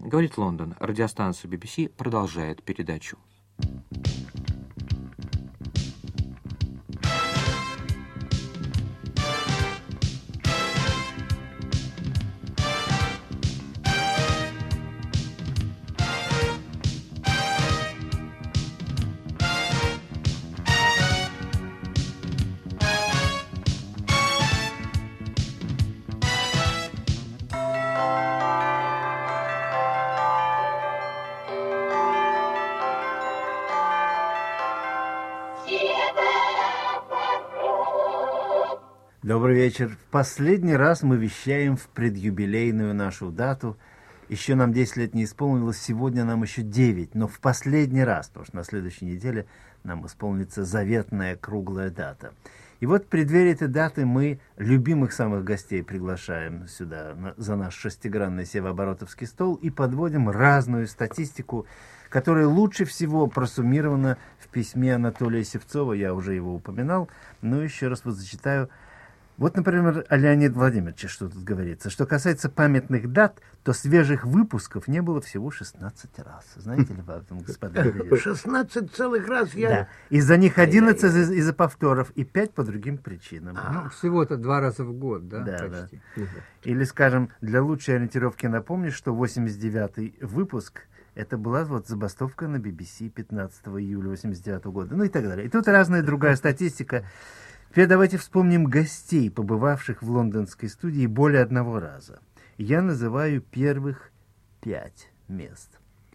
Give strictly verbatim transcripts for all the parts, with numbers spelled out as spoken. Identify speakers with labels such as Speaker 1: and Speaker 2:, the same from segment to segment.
Speaker 1: Говорит Лондон. Радиостанция би би си продолжает передачу.
Speaker 2: Добрый вечер. В последний раз мы вещаем в предюбилейную нашу дату. Еще нам десять лет не исполнилось, сегодня нам еще девять, но в последний раз, потому что на следующей неделе нам исполнится заветная круглая дата. И вот в преддверии этой даты мы любимых самых гостей приглашаем сюда на, за наш шестигранный севооборотовский стол и подводим разную статистику, которая лучше всего просуммирована в письме Анатолия Севцова, я уже его упоминал, но еще раз вот зачитаю. Вот, например, о Леониде Владимировиче, что тут говорится. Что касается памятных дат, то свежих выпусков не было всего шестнадцать раз. Знаете ли, потом, господа?
Speaker 3: шестнадцать целых раз я...
Speaker 2: Да. Из-за них одиннадцать из- из-за повторов и пять по другим причинам.
Speaker 4: А, ну, всего-то два раза в год, да?
Speaker 2: Да,
Speaker 4: почти.
Speaker 2: да. Или, скажем, для лучшей ориентировки напомню, что восемьдесят девятый выпуск это была вот забастовка на би би си пятнадцатого июля восемьдесят девятого года. Ну и так далее. И тут разная другая статистика. Теперь давайте вспомним гостей, побывавших в лондонской студии более одного раза. Я называю первых пять мест.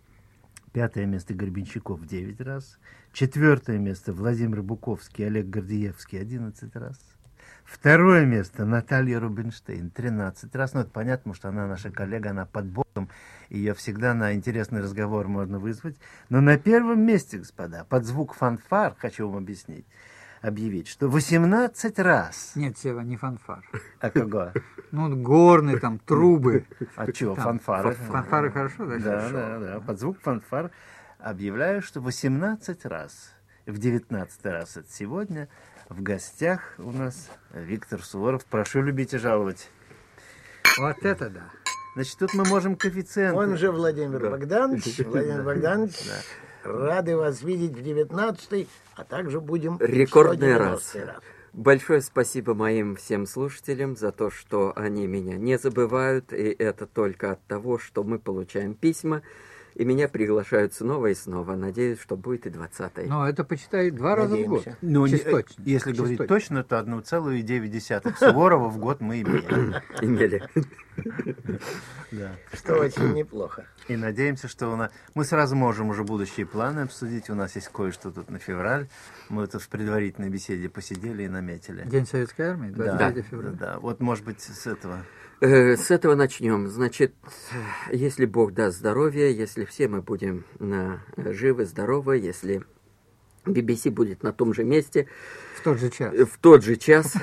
Speaker 2: Пятое место Гребенщиков девять раз. Четвертое место Владимир Буковский, Олег Гордеевский одиннадцать раз. Второе место Наталья Рубинштейн тринадцать раз. Ну, это понятно, потому что она наша коллега, она под боком. Ее всегда на интересный разговор можно вызвать. Но на первом месте, господа, под звук фанфар, хочу вам объяснить, объявить, что восемнадцать раз.
Speaker 4: Нет, Сева, не фанфар.
Speaker 2: А кого?
Speaker 4: Ну, горные там, трубы.
Speaker 2: А чего,
Speaker 4: Там,
Speaker 2: фанфары?
Speaker 4: Фанфары хорошо, да?
Speaker 2: Да,
Speaker 4: Хорошо.
Speaker 2: да, да. Под звук фанфар объявляю, что восемнадцать раз, в девятнадцатый раз от сегодня, в гостях у нас Виктор Суворов. Прошу любить и жаловать.
Speaker 4: Вот это да.
Speaker 2: Значит, тут мы можем коэффициент.
Speaker 3: Он же Владимир Богданович. Владимир Богданович, рады вас видеть в девятнадцатый, а также будем
Speaker 5: Рекордный
Speaker 3: в
Speaker 5: раз.
Speaker 3: сто девяностый раз.
Speaker 5: Большое спасибо моим всем слушателям за то, что они меня не забывают, и это только от того, что мы получаем письма, и меня приглашают снова и снова. Надеюсь, что будет и двадцатый.
Speaker 4: Но это, почитай, два раза в год.
Speaker 3: Надеемся.
Speaker 2: Ну, не-
Speaker 4: Чисточно.
Speaker 2: если говорить
Speaker 4: Чисточно.
Speaker 2: точно, то одна целая девять десятых Суворова в год мы имеем.
Speaker 5: Имели.
Speaker 2: Да.
Speaker 3: Что очень неплохо.
Speaker 2: И надеемся, что у нас... Мы сразу можем уже будущие планы обсудить. У нас есть кое-что тут на февраль. Мы тут в предварительной беседе посидели и наметили.
Speaker 4: День Советской Армии,
Speaker 2: Да,
Speaker 4: двадцать третьего февраля.
Speaker 2: да. Вот, может быть, с этого...
Speaker 5: Э, С этого начнем. Значит, если Бог даст здоровья, если все мы будем на, живы, здоровы, если би би си будет на том же месте,
Speaker 4: В тот же час.
Speaker 5: в тот же час,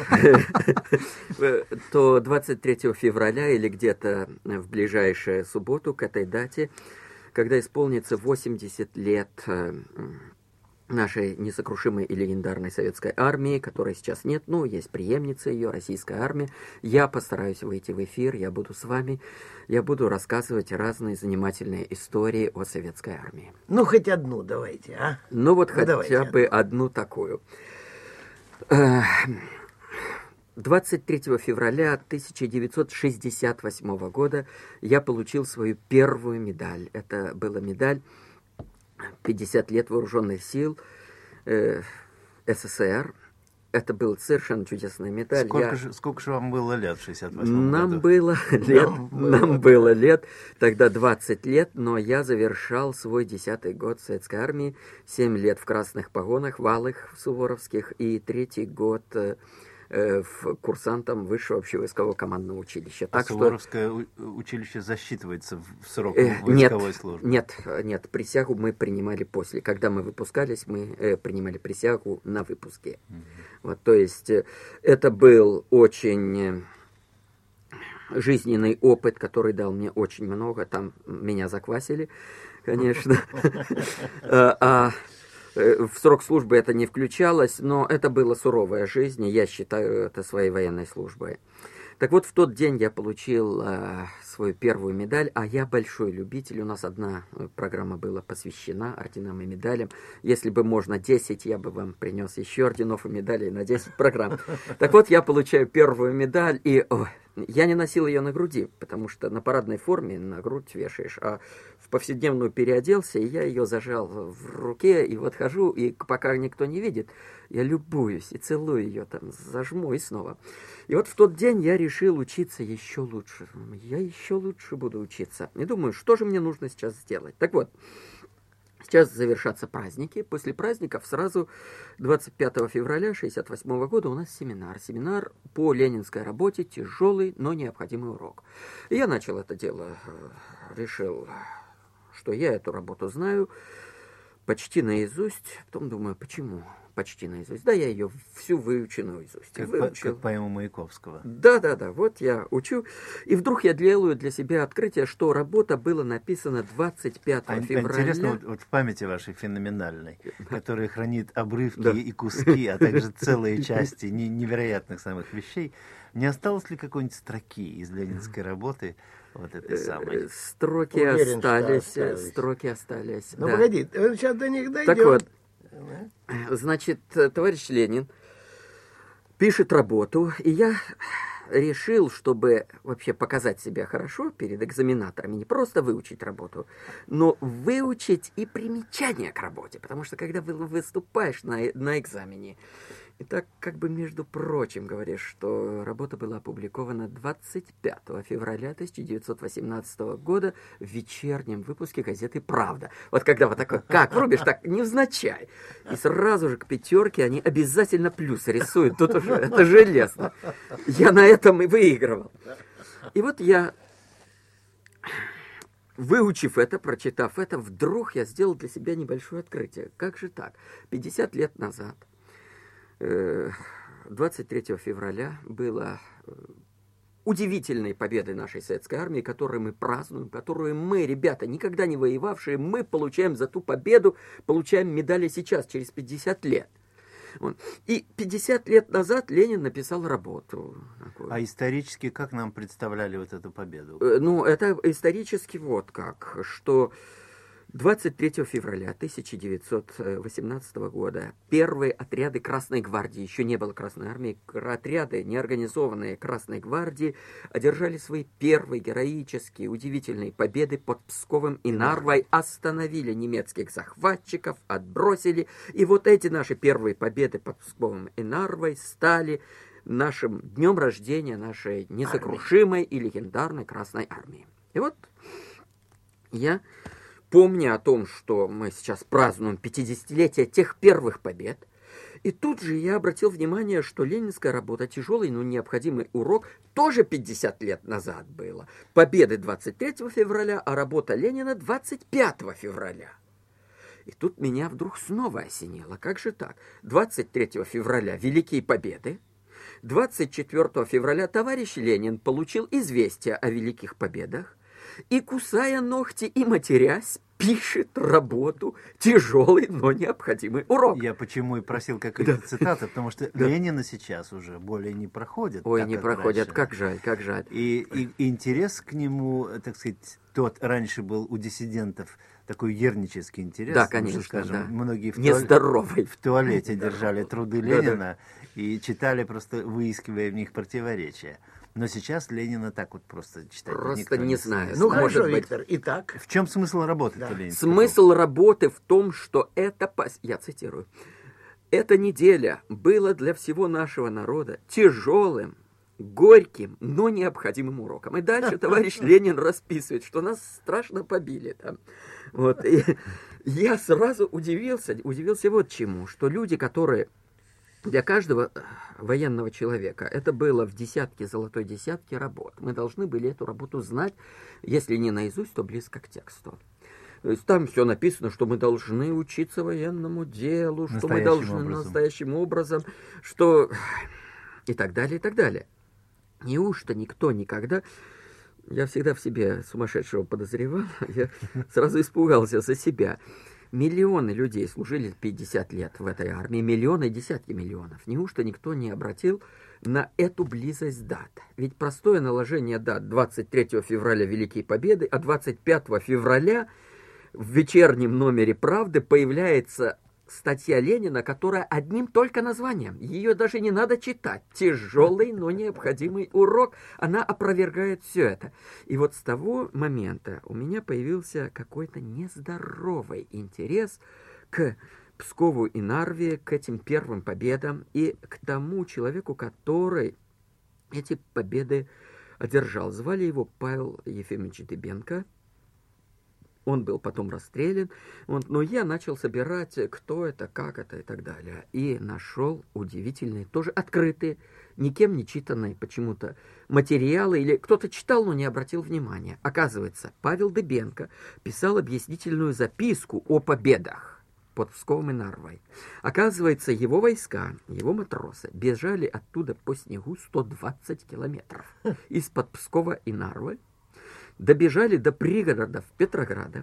Speaker 5: то двадцать третьего февраля или где-то в ближайшую субботу к этой дате, когда исполнится восемьдесят лет э, нашей несокрушимой и легендарной советской армии, которой сейчас нет, но есть преемница ее, российская армия, я постараюсь выйти в эфир, я буду с вами, я буду рассказывать разные занимательные истории о советской армии.
Speaker 3: Ну, хоть одну давайте, а?
Speaker 5: Ну вот
Speaker 3: Ну,
Speaker 5: хотя
Speaker 3: давайте
Speaker 5: бы одну такую. Э, двадцать третьего февраля тысяча девятьсот шестьдесят восьмого года я получил свою первую медаль. Это была медаль пятьдесят лет вооруженных сил э, эс эс эс эр. Это был совершенно чудесная медаль.
Speaker 2: Сколько,
Speaker 5: Я-
Speaker 2: же, сколько же вам было лет в шестьдесят восьмом
Speaker 5: Нам
Speaker 2: году?
Speaker 5: было лет,
Speaker 3: Нам было.
Speaker 5: нам было лет, тогда двадцать лет, но я завершал свой десятый год в советской армии, семь лет в красных погонах, валых в суворовских, и третий год э, э, в курсантом высшего общевойскового командного училища.
Speaker 2: А
Speaker 5: Так что
Speaker 2: Суворовское у- училище засчитывается в в срок
Speaker 5: Э, нет,
Speaker 2: войсковой службы?
Speaker 5: нет, нет, присягу мы принимали после. Когда мы выпускались, мы э, принимали присягу на выпуске. Вот, то есть э, это был очень э, жизненный опыт, который дал мне очень много. Там меня заквасили, конечно. Э, А э, в срок службы это не включалось, но это была суровая жизнь, и я считаю это своей военной службой. Так вот, в тот день я получил э, свою первую медаль, а я большой любитель. У нас одна программа была посвящена орденам и медалям. Если бы можно десять, я бы вам принес еще орденов и медалей на десять программ. Так вот, я получаю первую медаль, и о, я не носил ее на груди, потому что на парадной форме на грудь вешаешь, а в повседневную переоделся, и я ее зажал в руке, и вот хожу, и пока никто не видит, я любуюсь и целую ее, там, зажму и снова. И вот в тот день я решил учиться еще лучше. Я еще лучше буду учиться. И думаю, что же мне нужно сейчас сделать? Так вот, сейчас завершатся праздники. После праздников сразу двадцать пятого февраля шестьдесят восьмого года у нас семинар. Семинар по ленинской работе, тяжелый, но необходимый урок. И я начал это дело, решил, что я эту работу знаю почти наизусть. Потом думаю, почему почти наизусть? Да, я ее всю выучу наизусть.
Speaker 2: Как,
Speaker 5: выучил.
Speaker 2: По, как поэму Маяковского.
Speaker 5: Да, да, да, вот я учу. И вдруг я делаю для себя открытие, что работа была написана двадцать пятого февраля.
Speaker 2: Интересно, вот, вот в памяти вашей феноменальной, которая хранит обрывки
Speaker 5: Да.
Speaker 2: и куски, а также целые части невероятных самых вещей, не осталось ли какой-нибудь строки из ленинской работы вот этой самой?
Speaker 5: Строки
Speaker 3: Уверен, что
Speaker 5: остались,
Speaker 3: остались.
Speaker 5: строки остались.
Speaker 3: Ну,
Speaker 5: да.
Speaker 3: погоди, сейчас до них дойдем.
Speaker 5: Так вот, значит, товарищ Ленин пишет работу, и я решил, чтобы вообще показать себя хорошо перед экзаменаторами, не просто выучить работу, но выучить и примечания к работе, потому что когда вы выступаешь на, на экзамене, и так как бы между прочим говоришь, что работа была опубликована двадцать пятого февраля тысяча девятьсот восемнадцатого года в вечернем выпуске газеты «Правда». Вот когда вот такой, как врубишь, так невзначай. И сразу же к пятерке они обязательно плюс рисуют. Тут уже это железно. Я на этом и выигрывал. И вот я, выучив это, прочитав это, вдруг я сделал для себя небольшое открытие. Как же так? пятьдесят лет назад, двадцать третьего февраля, было удивительной победой нашей советской армии, которую мы празднуем, которую мы, ребята, никогда не воевавшие, мы получаем за ту победу, получаем медали сейчас, через пятьдесят лет. И пятьдесят лет назад Ленин написал работу.
Speaker 2: А исторически как нам представляли вот эту победу?
Speaker 5: Ну, это исторически вот как, что двадцать третьего февраля тысяча девятьсот восемнадцатого года первые отряды Красной гвардии, еще не было Красной армии, отряды, неорганизованные Красной гвардии, одержали свои первые героические, удивительные победы под Псковом и Нарвой, остановили немецких захватчиков, отбросили. И вот эти наши первые победы под Псковом и Нарвой стали нашим днем рождения нашей несокрушимой и легендарной Красной армии. И вот я, помня о том, что мы сейчас празднуем пятидесятилетие тех первых побед, и тут же я обратил внимание, что ленинская работа, тяжелый, но необходимый урок, тоже пятьдесят лет назад было. Победы двадцать третьего февраля, а работа Ленина двадцать пятого февраля. И тут меня вдруг снова осенило. Как же так? двадцать третьего февраля великие победы. двадцать четвёртого февраля товарищ Ленин получил известие о великих победах. И, кусая ногти и матерясь, пишет работу «Тяжелый, но необходимый урок».
Speaker 2: Я почему и просил какие-то да. цитаты, потому что да. Ленина сейчас уже более не проходит.
Speaker 5: Ой,
Speaker 2: так,
Speaker 5: не
Speaker 2: как
Speaker 5: проходят,
Speaker 2: раньше.
Speaker 5: Как жаль, как жаль.
Speaker 2: И, и, и интерес к нему, так сказать, тот раньше был у диссидентов такой ернический интерес.
Speaker 5: Да, конечно,
Speaker 2: что, скажем,
Speaker 5: да.
Speaker 2: Многие в,
Speaker 5: Нездоровый.
Speaker 2: в туалете держали труды Ленина и читали, просто выискивая в них противоречия. Но сейчас Ленина так вот просто читать
Speaker 5: просто не, не знаю.
Speaker 3: Ну,
Speaker 5: может
Speaker 3: хорошо,
Speaker 5: быть.
Speaker 3: Виктор, итак.
Speaker 2: В чем смысл работы?
Speaker 3: Да.
Speaker 5: Смысл работы в том, что это, я цитирую, эта неделя была для всего нашего народа тяжелым, горьким, но необходимым уроком. И дальше товарищ Ленин расписывает, что нас страшно побили там. Вот. И я сразу удивился, удивился вот чему, что люди, которые для каждого военного человека это было в десятке, золотой десятке работ. Мы должны были эту работу знать, если не наизусть, то близко к тексту. То есть там все написано, что мы должны учиться военному делу, что мы должны образом. настоящим образом, что и так далее, и так далее. Неужто никто никогда... Я всегда в себе сумасшедшего подозревал, я сразу испугался за себя. Миллионы людей служили пятьдесят лет в этой армии, миллионы, десятки миллионов. Неужто никто не обратил на эту близость дат. Ведь простое наложение дат: двадцать третьего февраля Великие Победы, а двадцать пятого февраля в вечернем номере «Правды» появляется статья Ленина, которая одним только названием, ее даже не надо читать, тяжелый, но необходимый урок, она опровергает все это. И вот с того момента у меня появился какой-то нездоровый интерес к Пскову и Нарве, к этим первым победам и к тому человеку, который эти победы одержал. Звали его Павел Ефимович Дыбенко. Он был потом расстрелян, вот, но я начал собирать, кто это, как это и так далее. И нашел удивительные, тоже открытые, никем не читанные почему-то материалы, или кто-то читал, но не обратил внимания. Оказывается, Павел Дыбенко писал объяснительную записку о победах под Псковом и Нарвой. Оказывается, его войска, его матросы бежали оттуда по снегу сто двадцать километров из-под Пскова и Нарвы, добежали до пригородов Петрограда,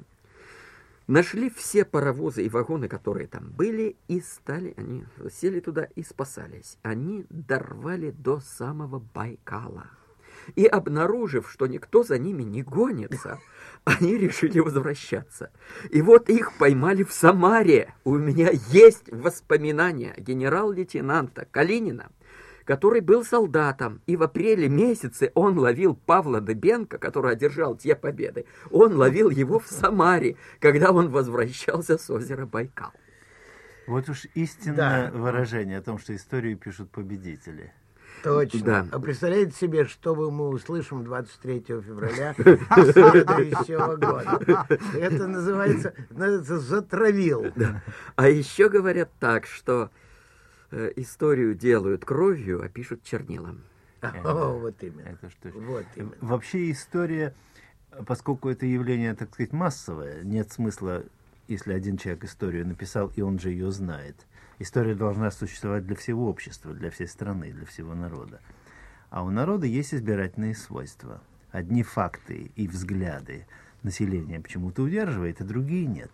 Speaker 5: нашли все паровозы и вагоны, которые там были, и стали, они сели туда и спасались. Они дорвали до самого Байкала. И, обнаружив, что никто за ними не гонится, они решили возвращаться. И вот их поймали в Самаре. У меня есть воспоминания генерал-лейтенанта Калинина, который был солдатом, и в апреле месяце он ловил Павла Дыбенко, который одержал те победы. Он ловил его в Самаре, когда он возвращался с озера Байкал.
Speaker 2: Вот уж истинное
Speaker 3: Да.
Speaker 2: выражение о том, что историю пишут победители.
Speaker 3: Точно.
Speaker 5: Да.
Speaker 3: А представляете себе, что мы услышим двадцать третьего февраля следующего года? Это называется, называется затравил.
Speaker 5: Да. А еще говорят так, что э, историю делают кровью, а пишут чернилом.
Speaker 3: О, вот именно.
Speaker 2: Это что ж.
Speaker 3: Вот именно.
Speaker 2: Вообще история, поскольку это явление, так сказать, массовое, нет смысла, если один человек историю написал, и он же ее знает. История должна существовать для всего общества, для всей страны, для всего народа. А у народа есть избирательные свойства. Одни факты и взгляды населения почему-то удерживает, а другие нет.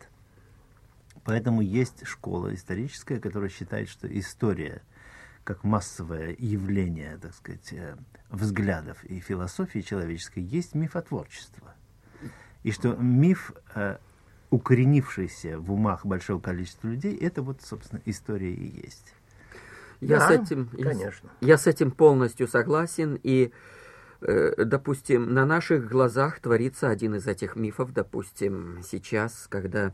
Speaker 2: Поэтому есть школа историческая, которая считает, что история, как массовое явление, так сказать, взглядов и философии человеческой, есть мифотворчество. И что миф, укоренившийся в умах большого количества людей, это вот, собственно, история и есть.
Speaker 5: Я,
Speaker 3: Да,
Speaker 5: с этим,
Speaker 3: конечно.
Speaker 5: я с этим полностью согласен, и, э, допустим, на наших глазах творится один из этих мифов, допустим, сейчас, когда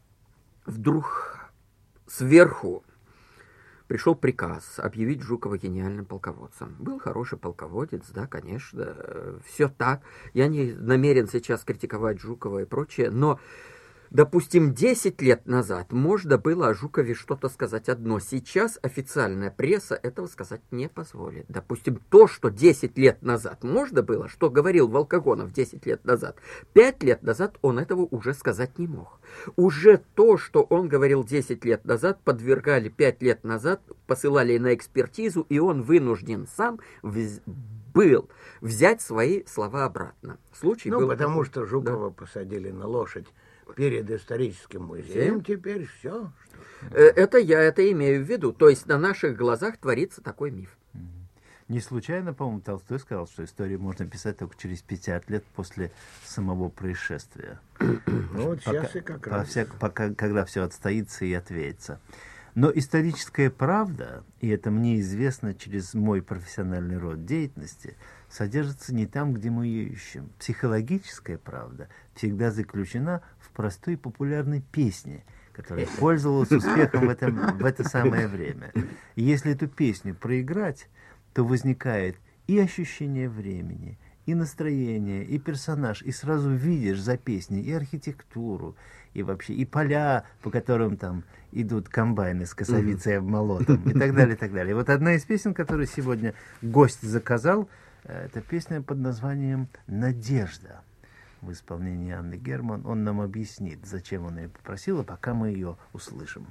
Speaker 5: вдруг сверху пришел приказ объявить Жукова гениальным полководцем. Был хороший полководец, да, конечно, все так. Я не намерен сейчас критиковать Жукова и прочее, но, допустим, десять лет назад можно было о Жукове что-то сказать одно. Сейчас официальная пресса этого сказать не позволит. Допустим, то, что десять лет назад можно было, что говорил Волкогонов десять лет назад, пять лет назад он этого уже сказать не мог. Уже то, что он говорил десять лет назад, подвергали пять лет назад, посылали на экспертизу, и он вынужден сам вз... был взять свои слова обратно. Случай
Speaker 3: Ну,
Speaker 5: был
Speaker 3: потому
Speaker 5: такой.
Speaker 3: что Жукова посадили на лошадь перед историческим музеем, теперь все.
Speaker 5: Э, Это я это имею в виду. То есть на наших глазах творится такой миф.
Speaker 2: Не случайно, по-моему, Толстой сказал, что историю можно писать только через пятьдесят лет после самого происшествия.
Speaker 3: Ну, вот
Speaker 2: Пока-
Speaker 3: сейчас и как
Speaker 2: по
Speaker 3: раз.
Speaker 2: всяк- пока, когда все отстоится и отвеется. Но историческая правда, и это мне известно через мой профессиональный род деятельности, содержится не там, где мы ее ищем. Психологическая правда всегда заключена в простой популярной песне, которая пользовалась успехом в, этом, в это самое время. И если эту песню проиграть, то возникает и ощущение времени, и настроение, и персонаж, и сразу видишь за песней и архитектуру, и вообще, и поля, по которым там идут комбайны с косовицей и обмолотом, и так далее, и так далее. И вот одна из песен, которую сегодня гость заказал, это песня под названием «Надежда» в исполнении Анны Герман. Он нам объяснит, зачем он ее попросил, а пока мы ее услышим.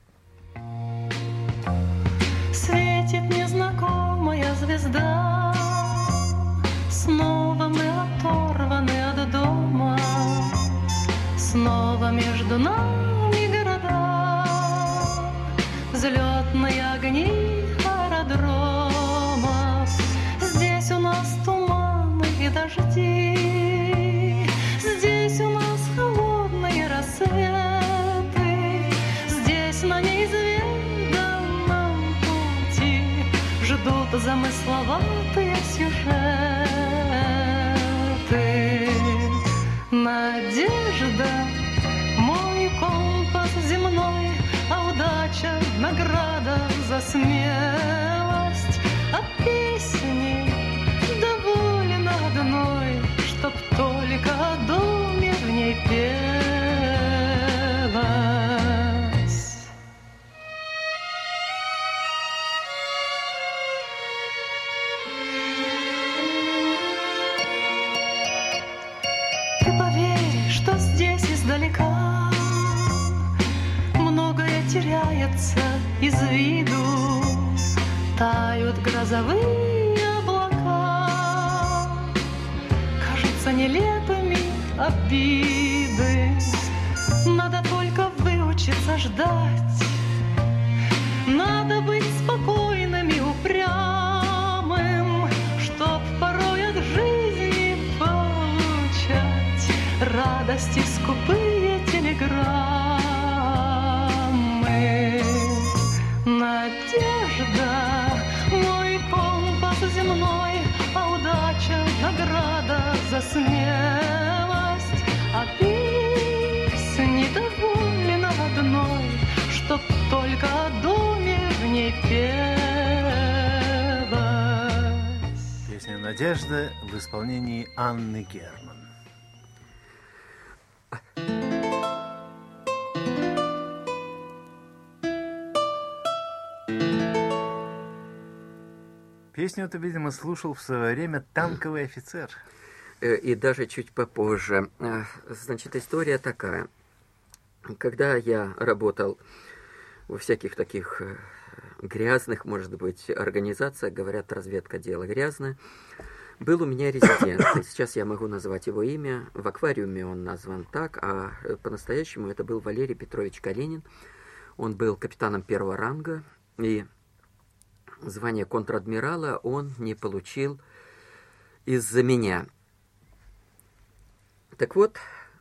Speaker 6: Светит незнакомая звезда, снова мы оторваны от дома, снова между нами города, взлетные огни аэродрома. дожди. Здесь у нас холодные рассветы, здесь на неизведанном пути ждут замысловатые сюжеты. Надежда — мой компас земной, а удача — награда за смелость. А песни доволен одной, чтоб только о доме в ней пелось. Ты поверь, что здесь издалека многое теряется из виду. Тают грозовые облака, кажутся нелепыми обиды. Надо только выучиться ждать, надо быть спокойным и упрямым, чтоб порой от жизни получать радости скупые телеграммы. Надежда — мой компас земной, а удача — награда за смелость. А песни доволен одной, чтоб только о доме в ней пелось.
Speaker 2: Песня «Надежда» в исполнении Анны Герман. Песню эту, видимо, слушал в свое время танковый офицер.
Speaker 5: И даже чуть попозже. Значит, история такая. Когда я работал во всяких таких грязных, может быть, организациях, говорят, разведка дело грязное, был у меня резидент. Сейчас я могу назвать его имя. В аквариуме он назван так, а по-настоящему это был Валерий Петрович Калинин. Он был капитаном первого ранга, и звание контр-адмирала он не получил из-за меня. Так вот,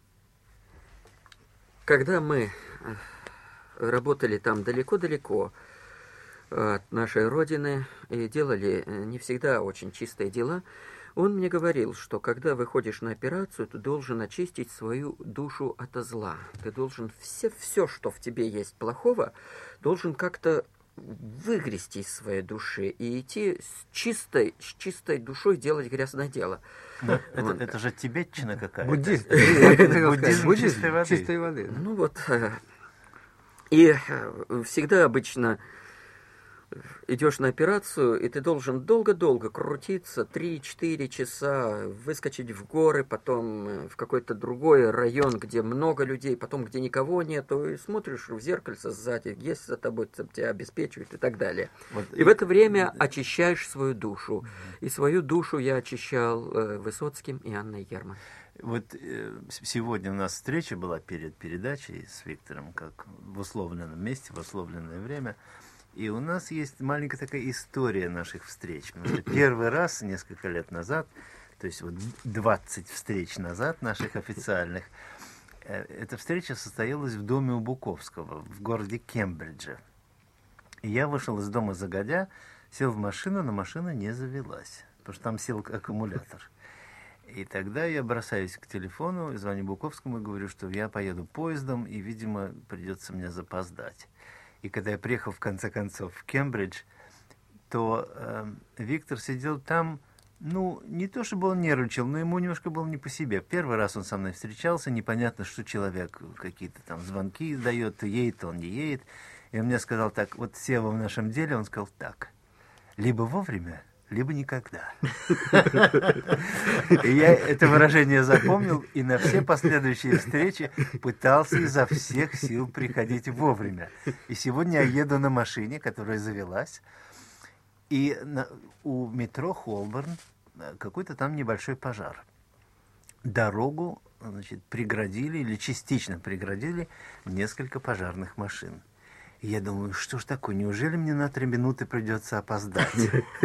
Speaker 5: когда мы работали там далеко-далеко от нашей родины и делали не всегда очень чистые дела, он мне говорил, что когда выходишь на операцию, ты должен очистить свою душу ото зла. Ты должен все, все, что в тебе есть плохого, должен как-то выгрести из своей души и идти с чистой, с чистой душой делать грязное дело.
Speaker 2: Да, это, это же тибетчина какая-то.
Speaker 4: Буддизм.
Speaker 2: Буддизм чистой воды.
Speaker 4: Чистой воды. да.
Speaker 5: Ну вот, и всегда обычно идешь на операцию, и ты должен долго-долго крутиться, три-четыре часа, выскочить в горы, потом в какой-то другой район, где много людей, потом где никого нету, и смотришь в зеркальце сзади, есть за тобой, тебя обеспечивают и так далее. Вот, и, и в это время очищаешь свою душу. И свою душу я очищал э, Высоцким и Анной Герман.
Speaker 2: Вот э, сегодня у нас встреча была перед передачей с Виктором, как в условленном месте, в условленное время. И у нас есть маленькая такая история наших встреч. Потому что первый раз, несколько лет назад, то есть вот двадцать встреч назад наших официальных, э, эта встреча состоялась в доме у Буковского, в городе Кембридже. И я вышел из дома загодя, сел в машину, но машина не завелась, потому что там сел аккумулятор. И тогда я бросаюсь к телефону, звоню Буковскому и говорю, что я поеду поездом, и, видимо, придется мне запоздать. И когда я приехал, в конце концов, в Кембридж, то э, Виктор сидел там, ну, не то чтобы он нервничал, но ему немножко было не по себе. Первый раз он со мной встречался, непонятно, что человек какие-то там звонки дает, то едет, то он не едет. И он мне сказал так, вот Сева в нашем деле, он сказал так, либо вовремя, либо никогда. И я это выражение запомнил, и на все последующие встречи пытался изо всех сил приходить вовремя. И сегодня я еду на машине, которая завелась, и на, у метро Холборн какой-то там небольшой пожар. Дорогу, значит, преградили, или частично преградили несколько пожарных машин. И я думаю, что ж такое, неужели мне на три минуты придется опоздать?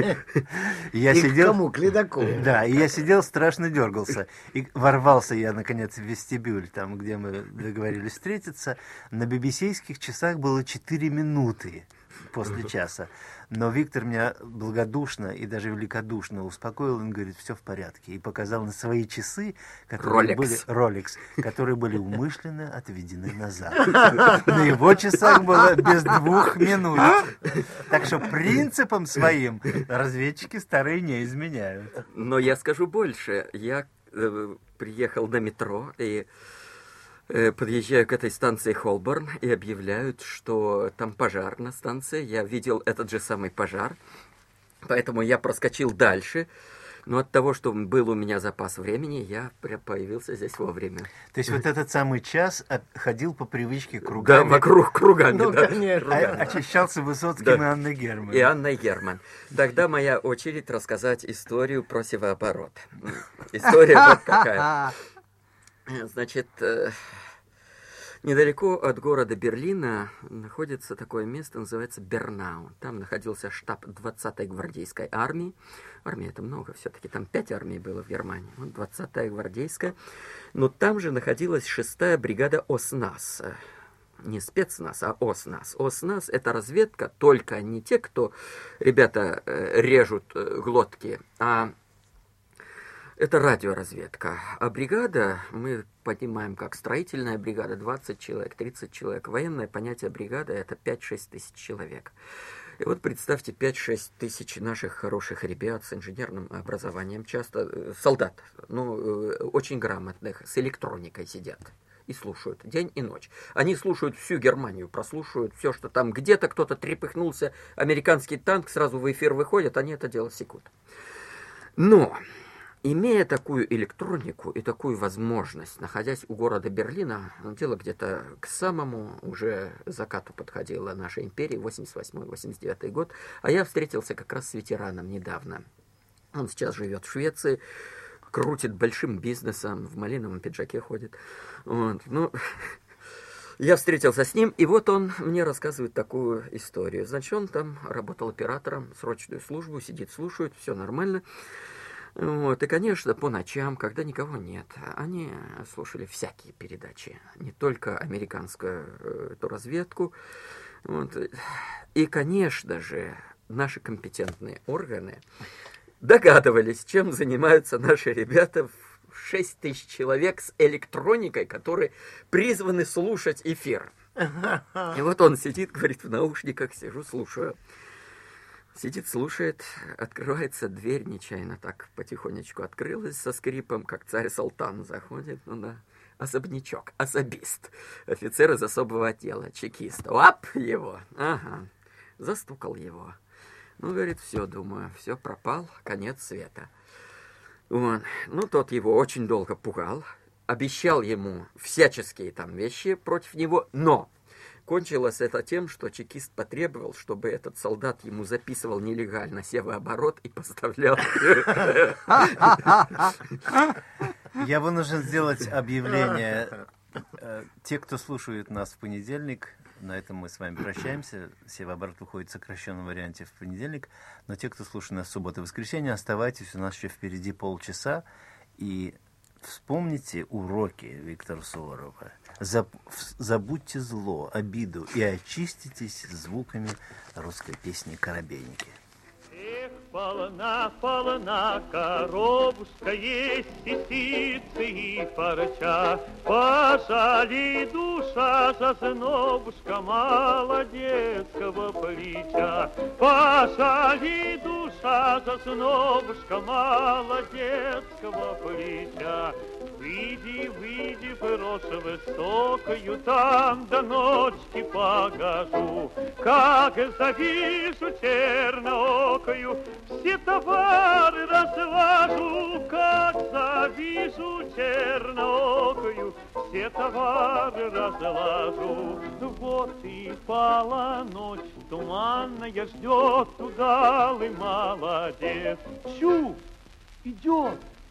Speaker 2: И я
Speaker 3: И к
Speaker 2: сидел...
Speaker 3: кому? К ледоколу.
Speaker 2: Да, и я сидел, страшно дергался. И ворвался я, наконец, в вестибюль, там, где мы договорились встретиться. На би би си-ских часах было четыре минуты после часа. Но Виктор меня благодушно и даже великодушно успокоил. Он говорит, все в порядке. И показал на свои часы, которые
Speaker 5: Rolex.
Speaker 2: были... Rolex, которые были умышленно отведены назад. На его часах было без двух минут. Так что принципам своим разведчики старые не изменяют.
Speaker 5: Но я скажу больше. Я э, приехал на метро и э, подъезжаю к этой станции Холборн и объявляют, что там пожар на станции. Я видел этот же самый пожар, поэтому я проскочил дальше. Но от того, что был у меня запас времени, я прям появился здесь вовремя.
Speaker 2: То есть вот этот самый час от- ходил по привычке кругами.
Speaker 5: Да, вокруг кругами,
Speaker 3: Ну,
Speaker 5: да.
Speaker 3: конечно.
Speaker 2: А- очищался Высоцким
Speaker 5: Да.
Speaker 2: и Анной Герман.
Speaker 5: И Анна Герман. Тогда моя очередь рассказать историю про севооборот. История вот какая. Значит, э, недалеко от города Берлина находится такое место, называется Бернау. Там находился штаб двадцатой гвардейской армии. Армия это много все-таки, там пять армий было в Германии. Вот двадцатая гвардейская. Но там же находилась шестая бригада ОСНАС. Не спецназ, а ОСНАС. ОСНАС — это разведка, только не те, кто, ребята, э, режут э, глотки, а это радиоразведка. А бригада, мы понимаем, как строительная бригада, двадцать человек, тридцать человек. Военное понятие бригада — это пять-шесть тысяч человек. И вот представьте, пять-шесть тысяч наших хороших ребят с инженерным образованием, часто э, солдат, ну, э, очень грамотных, с электроникой сидят и слушают день и ночь. Они слушают всю Германию, прослушивают все, что там где-то кто-то трепыхнулся, американский танк, сразу в эфир выходит, они это дело секут. Но, имея такую электронику и такую возможность, находясь у города Берлина, дело где-то к самому уже закату подходило нашей империи, восемьдесят восьмой — восемьдесят девятый год, а я встретился как раз с ветераном недавно. Он сейчас живет в Швеции, крутит большим бизнесом, в малиновом пиджаке ходит. Вот. Ну, я встретился с ним, и вот он мне рассказывает такую историю. Значит, он там работал оператором, срочную службу, сидит, слушает, все нормально. Вот. И, конечно, по ночам, когда никого нет, они слушали всякие передачи, не только американскую э, эту разведку. Вот. И, конечно же, наши компетентные органы догадывались, чем занимаются наши ребята, шесть тысяч человек с электроникой, которые призваны слушать эфир. И вот он сидит, говорит, в наушниках, сижу, слушаю. Сидит, слушает, открывается дверь, нечаянно так потихонечку открылась со скрипом, как царь-султан заходит, ну да, особнячок, особист, офицер из особого отдела, чекист. Лап его, ага, застукал его. Ну, говорит, все, думаю, все, пропал, конец света. Он, ну, тот его очень долго пугал, обещал ему всяческие там вещи против него, но кончилось это тем, что чекист потребовал, чтобы этот солдат ему записывал нелегально севооборот и поставлял.
Speaker 2: Я вынужден сделать объявление. Э, Те, кто слушает нас в понедельник, на этом мы с вами прощаемся. Севооборот выходит в сокращенном варианте в понедельник. Но те, кто слушает нас в субботу и воскресенье, оставайтесь, у нас еще впереди полчаса. И вспомните уроки Виктора Суворова. Заб- Забудьте зло, обиду и очиститесь звуками русской песни «Коробейники».
Speaker 6: Эх, полна, полна коробушка, есть сисицы и парча. Пожали душа за знобушка молодецкого плеча. Пожали душа за знобушка молодецкого плеча. Выйди, выйди, брошь высокую, там до ночки погожу. Как завижу черноокою, все товары разложу. Как завижу черноокою, все товары разложу. Вот и пала ночь туманная, ждет удалый молодец. Чу, идет!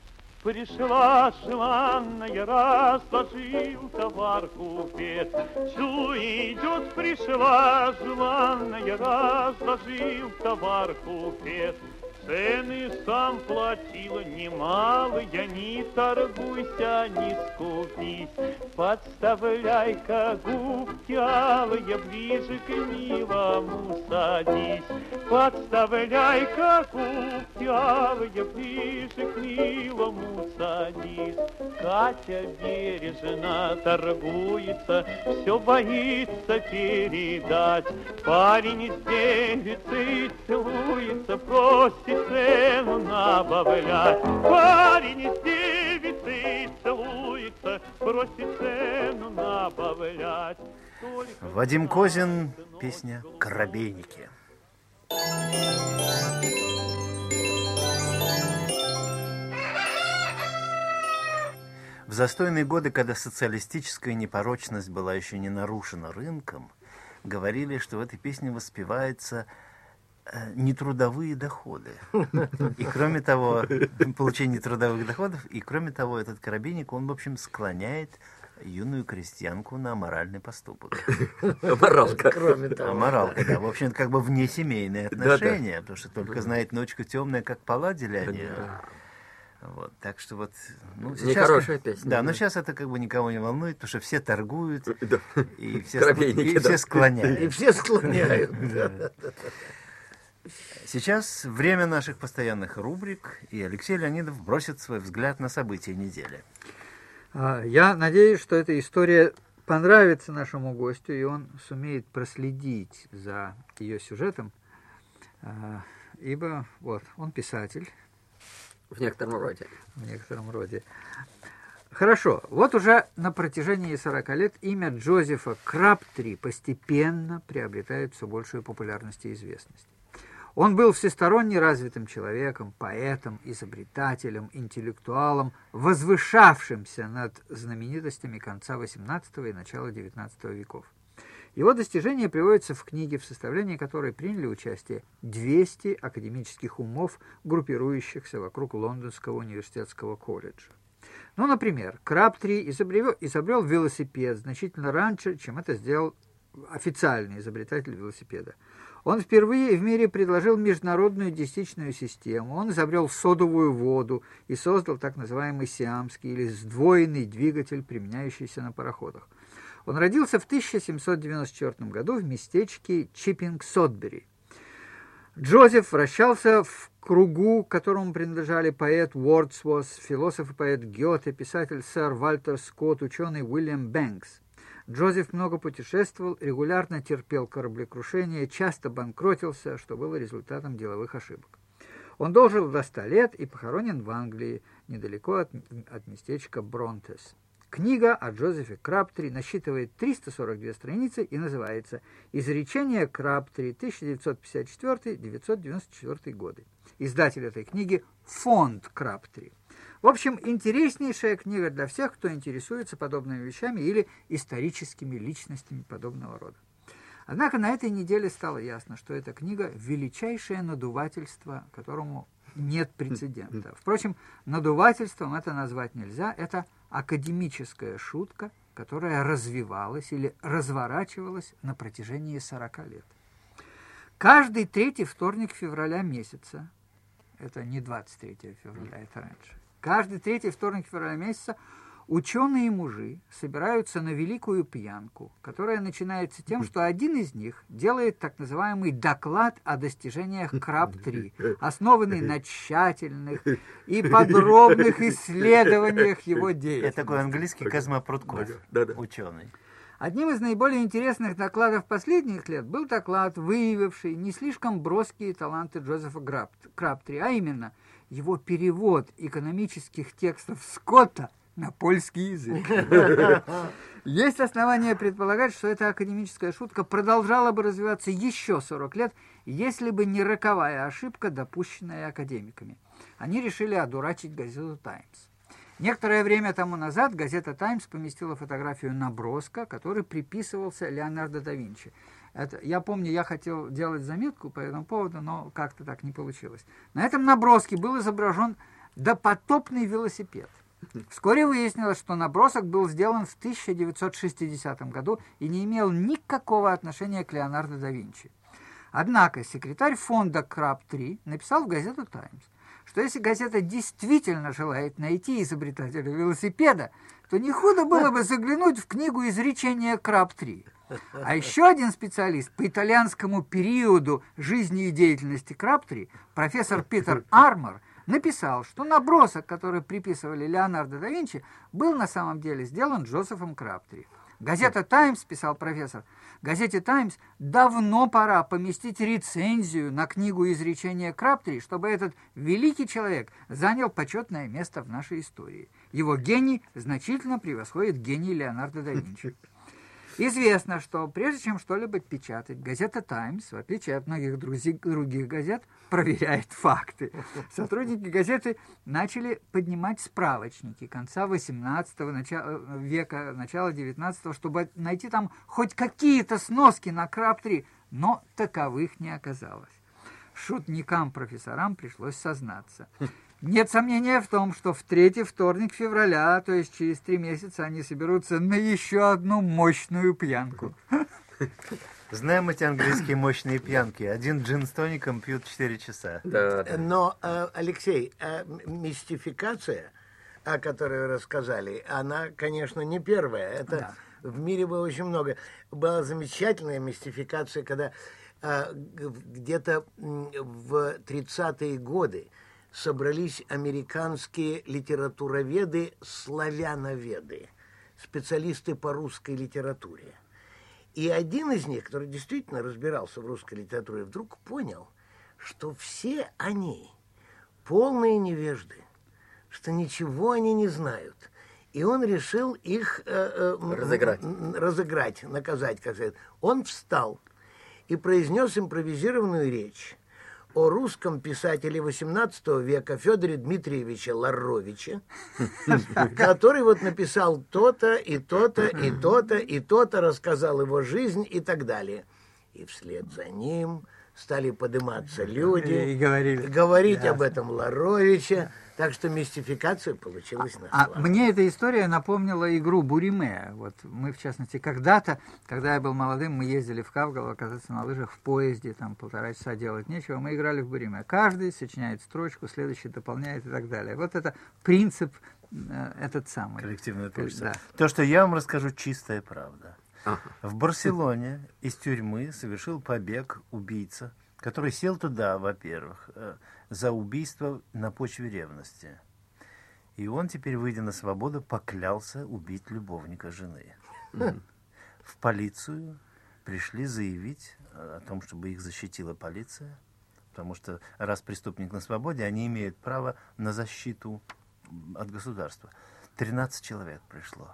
Speaker 6: пришла желанная, разложил товар купец. Чует, пришла желанная, разложил товар купец. Цены сам платил немалые, не торгуйся, не скупись. Подставляй-ка губки алые, ближе к милому садись. Подставляй-ка губки алые, ближе к милому садись. Катя бережно торгуется, все боится передать. Парень с девицей целуется, просит цену набавлять. Парень с девицей целуется, просит цену набавлять.
Speaker 2: Вадим Козин, песня «Коробейники». В застойные годы, когда социалистическая непорочность была еще не нарушена рынком, говорили, что в этой песне воспевается нетрудовые доходы. И кроме того, получение трудовых доходов, и кроме того, этот коробейник, он, в общем, склоняет юную крестьянку на аморальный поступок.
Speaker 5: Аморалка.
Speaker 3: Кроме того.
Speaker 2: Аморалка, да. В общем, как бы внесемейные отношения, потому что только знает ночка темная, как поладили они. Вот, так что вот... Ну, сейчас,
Speaker 5: нехорошая песня.
Speaker 2: Да, но сейчас это как бы никого не волнует, потому что все торгуют,
Speaker 5: да.
Speaker 2: и, все, и
Speaker 5: да.
Speaker 2: все склоняют.
Speaker 3: И все склоняют.
Speaker 2: Сейчас время наших постоянных рубрик, и Алексей Леонидов бросит свой взгляд на события недели.
Speaker 4: Я надеюсь, что эта история понравится нашему гостю, и он сумеет проследить за ее сюжетом, ибо вот он писатель.
Speaker 5: В некотором роде.
Speaker 4: В некотором роде. Хорошо. Вот уже на протяжении сорока лет имя Джозефа Краптри постепенно приобретает все большую популярность и известность. Он был всесторонне развитым человеком, поэтом, изобретателем, интеллектуалом, возвышавшимся над знаменитостями конца восемнадцатого и начала девятнадцатого веков. Его достижения приводятся в книге, в составлении которой приняли участие двести академических умов, группирующихся вокруг Лондонского университетского колледжа. Ну, например, Краптри изобрел, изобрел велосипед значительно раньше, чем это сделал официальный изобретатель велосипеда. Он впервые в мире предложил международную десятичную систему, он изобрел содовую воду и создал так называемый сиамский или сдвоенный двигатель, применяющийся на пароходах. Он родился в тысяча семьсот девяносто четвёртом году в местечке Чиппинг-Сотбери. Джозеф вращался в кругу, которому принадлежали поэт Уордсворт, философ и поэт Гёте, писатель сэр Вальтер Скотт, ученый Уильям Бэнкс. Джозеф много путешествовал, регулярно терпел кораблекрушение, часто банкротился, что было результатом деловых ошибок. Он дожил до ста лет и похоронен в Англии, недалеко от, от местечка Бронтес. Книга о Джозефе Краптри насчитывает триста сорок две страницы и называется «Изречение Краптри, тысяча девятьсот пятьдесят четвёртый — девятьсот девяносто четвёртый годы». Издатель этой книги – фонд Краптри. В общем, интереснейшая книга для всех, кто интересуется подобными вещами или историческими личностями подобного рода. Однако на этой неделе стало ясно, что эта книга – величайшее надувательство, которому нет прецедента. Впрочем, надувательством это назвать нельзя, это академическая шутка, которая развивалась или разворачивалась на протяжении сорока лет. Каждый третий вторник февраля месяца, это не двадцать третьего февраля, это раньше, каждый третий вторник февраля месяца ученые мужи собираются на великую пьянку, которая начинается тем, что один из них делает так называемый доклад о достижениях Краптри, основанный на тщательных и подробных исследованиях его деятельности.
Speaker 2: Это такой английский Козьма-Прутков,
Speaker 5: Да-да.
Speaker 2: ученый.
Speaker 4: Одним из наиболее интересных докладов последних лет был доклад, выявивший не слишком броские таланты Джозефа Краптри, а именно его перевод экономических текстов Скотта на польский язык. Есть основания предполагать, что эта академическая шутка продолжала бы развиваться еще сорок лет, если бы не роковая ошибка, допущенная академиками. Они решили одурачить газету «Таймс». Некоторое время тому назад газета «Таймс» поместила фотографию наброска, который приписывался Леонардо да Винчи. Это, я помню, я хотел делать заметку по этому поводу, но как-то так не получилось. На этом наброске был изображен допотопный велосипед. Вскоре выяснилось, что набросок был сделан в тысяча девятьсот шестидесятом году и не имел никакого отношения к Леонардо да Винчи. Однако секретарь фонда краб три написал в газету «Таймс», что если газета действительно желает найти изобретателя велосипеда, то не худо было бы заглянуть в книгу изречения краб три. А еще один специалист по итальянскому периоду жизни и деятельности краб три, профессор Питер Армор, написал, что набросок, который приписывали Леонардо да Винчи, был на самом деле сделан Джозефом краб три. Газета «Таймс», писал профессор, газете «Таймс» давно пора поместить рецензию на книгу изречения краб три, чтобы этот великий человек занял почетное место в нашей истории. Его гений значительно превосходит гений Леонардо да Винчи. Известно, что прежде чем что-либо печатать, газета «Таймс», в отличие от многих других газет, проверяет факты. Сотрудники газеты начали поднимать справочники конца восемнадцатого века, начала девятнадцатого, чтобы найти там хоть какие-то сноски на краб три, но таковых не оказалось. Шутникам-профессорам пришлось сознаться. Нет сомнения в том, что в третий вторник февраля, то есть через три месяца, они соберутся на еще одну мощную пьянку.
Speaker 2: Знаем эти английские мощные пьянки. Один джин с тоником пьют четыре часа.
Speaker 5: Да, да.
Speaker 3: Но, Алексей, мистификация, о которой вы рассказали, она, конечно, не первая. Это да. В мире было очень много. Была замечательная мистификация, когда где-то в тридцатые годы собрались американские литературоведы, славяноведы, специалисты по русской литературе. И один из них, который действительно разбирался в русской литературе, вдруг понял, что все они полные невежды, что ничего они не знают. И он решил их э, э,
Speaker 5: разыграть.
Speaker 3: разыграть, наказать, как сказать. Он встал и произнес импровизированную речь о русском писателе восемнадцатого века Федоре Дмитриевиче Ларовиче, который вот написал то-то, и то-то, и то-то, и то-то, рассказал его жизнь и так далее. И вслед за ним стали подниматься люди,
Speaker 4: и говорили.
Speaker 3: говорить Ясно. Об этом Ларовиче. Так что мистификация получилась на славу.
Speaker 4: А мне эта история напомнила игру Буриме. Вот мы, в частности, когда-то, когда я был молодым, мы ездили в Кавголово кататься на лыжах в поезде, там полтора часа делать нечего, мы играли в Буриме. Каждый сочиняет строчку, следующий дополняет и так далее. Вот это принцип э, этот самый.
Speaker 2: Коллективное творчество.
Speaker 4: Да.
Speaker 2: То, что я вам расскажу, чистая правда.
Speaker 5: Ага.
Speaker 2: В Барселоне из тюрьмы совершил побег убийца, который сел туда, во-первых, за убийство на почве ревности. И он теперь, выйдя на свободу, поклялся убить любовника жены. Mm-hmm. В полицию пришли заявить о том, чтобы их защитила полиция, потому что раз преступник на свободе, они имеют право на защиту от государства. тринадцать человек пришло.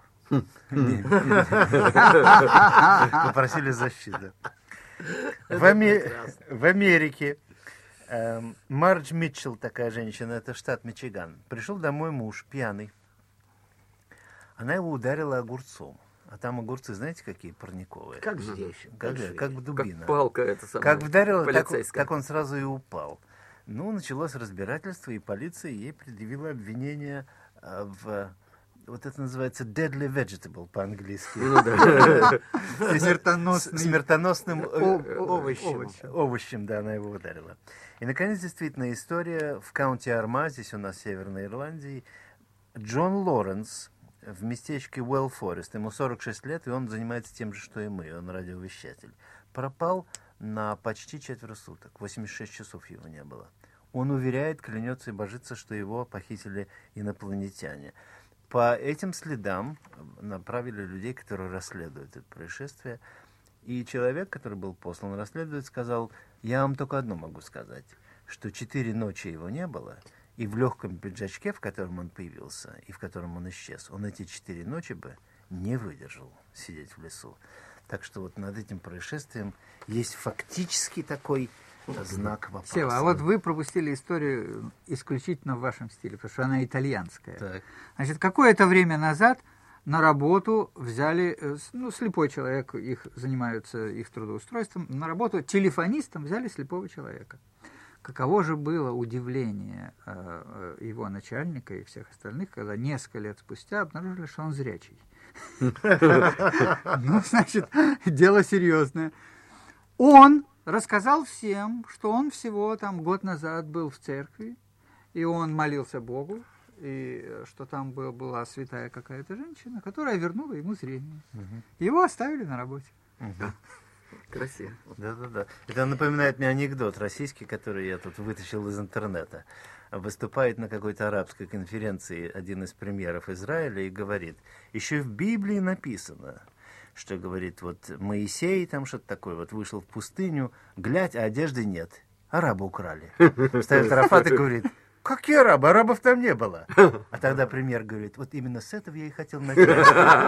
Speaker 2: Попросили защиты. В, Аме... в Америке эм, Мардж Митчелл, такая женщина, это штат Мичиган, пришел домой муж пьяный. Она его ударила огурцом. А там огурцы, знаете, какие парниковые?
Speaker 3: Как здесь.
Speaker 2: Как, как, как дубина.
Speaker 5: Как палка это самое.
Speaker 2: Как вдарила, так,
Speaker 5: полицейская.
Speaker 2: так он сразу и упал. Ну, началось разбирательство, и полиция ей предъявила обвинение э, в... Вот это называется deadly vegetable по-английски.
Speaker 5: Ну да.
Speaker 2: Смертоносным
Speaker 3: овощем.
Speaker 2: Овощем, да, она его ударила. И, наконец, действительно, история в каунти Арма, здесь у нас в Северной Ирландии. Джон Лоренс в местечке Уэлл-Форест, ему сорок шесть лет, и он занимается тем же, что и мы, он радиовещатель. Пропал на почти четверо суток, восемьдесят шесть часов его не было. Он уверяет, клянется и божится, что его похитили инопланетяне. По этим следам направили людей, которые расследуют это происшествие. И человек, который был послан расследовать, сказал: я вам только одно могу сказать, что четыре ночи его не было, и в легком пиджачке, в котором он появился, и в котором он исчез, он эти четыре ночи бы не выдержал сидеть в лесу. Так что вот над этим происшествием есть фактически такой знак вопроса.
Speaker 4: Сева, а вот вы пропустили историю исключительно в вашем стиле, потому что она итальянская.
Speaker 2: Так.
Speaker 4: Значит, какое-то время назад на работу взяли, ну, слепой человек, их занимаются их трудоустройством, на работу телефонистом взяли слепого человека, каково же было удивление э, его начальника и всех остальных, когда несколько лет спустя обнаружили, что он зрячий. Ну, значит, дело серьезное. Он рассказал всем, что он всего там год назад был в церкви, и он молился Богу, и что там была святая какая-то женщина, которая вернула ему зрение. Его оставили на работе.
Speaker 5: Красиво.
Speaker 2: Да-да-да. Это напоминает мне анекдот российский, который я тут вытащил из интернета. Выступает на какой-то арабской конференции один из премьеров Израиля и говорит, еще в Библии написано, что, говорит, вот Моисей там что-то такое, вот вышел в пустыню, глядь, а одежды нет. Арабы украли. Встает Арафат и говорит, какие арабы? Арабов там не было. А тогда премьер говорит, вот именно с этого я и хотел начать.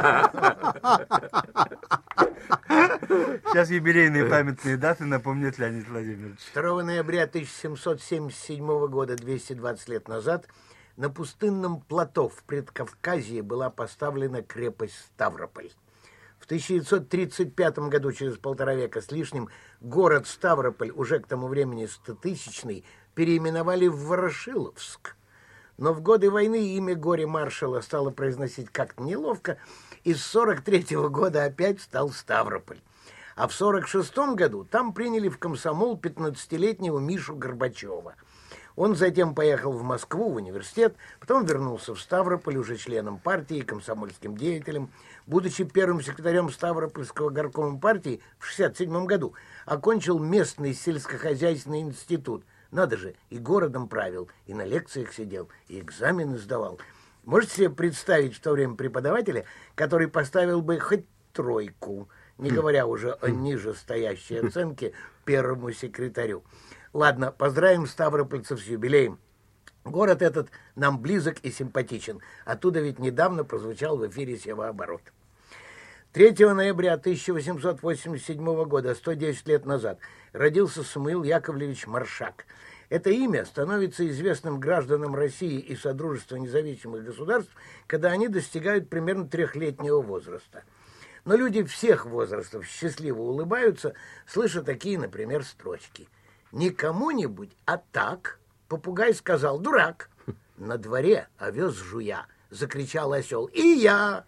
Speaker 2: Сейчас юбилейные памятные даты напомнит Леонид Владимирович.
Speaker 3: второго ноября тысяча семьсот семьдесят седьмого года, двести двадцать лет назад, на пустынном плато в Предкавказье была поставлена крепость Ставрополь. В тысяча девятьсот тридцать пятом году, через полтора века с лишним, город Ставрополь, уже к тому времени стотысячный, переименовали в Ворошиловск. Но в годы войны имя горе-маршала стало произносить как-то неловко, и с сорок третьего года опять стал Ставрополь. А в сорок шестом году там приняли в комсомол пятнадцатилетнего Мишу Горбачева. Он затем поехал в Москву, в университет, потом вернулся в Ставрополь уже членом партии, комсомольским деятелем. Будучи первым секретарем Ставропольского горкома партии в шестьдесят седьмом году, окончил местный сельскохозяйственный институт. Надо же, и городом правил, и на лекциях сидел, и экзамены сдавал. Можете себе представить в то время преподавателя, который поставил бы хоть тройку, не говоря уже о ниже стоящей оценке первому секретарю. Ладно, поздравим ставропольцев с юбилеем. Город этот нам близок и симпатичен. Оттуда ведь недавно прозвучал в эфире «Севооборот». третьего ноября тысяча восемьсот восемьдесят седьмого года, сто десять лет назад, родился Самуил Яковлевич Маршак. Это имя становится известным гражданам России и Содружества независимых государств, когда они достигают примерно трехлетнего возраста. Но люди всех возрастов счастливо улыбаются, слыша такие, например, строчки. «Не кому-нибудь, а так», попугай сказал «дурак». На дворе овес жуя, закричал осел «И я!».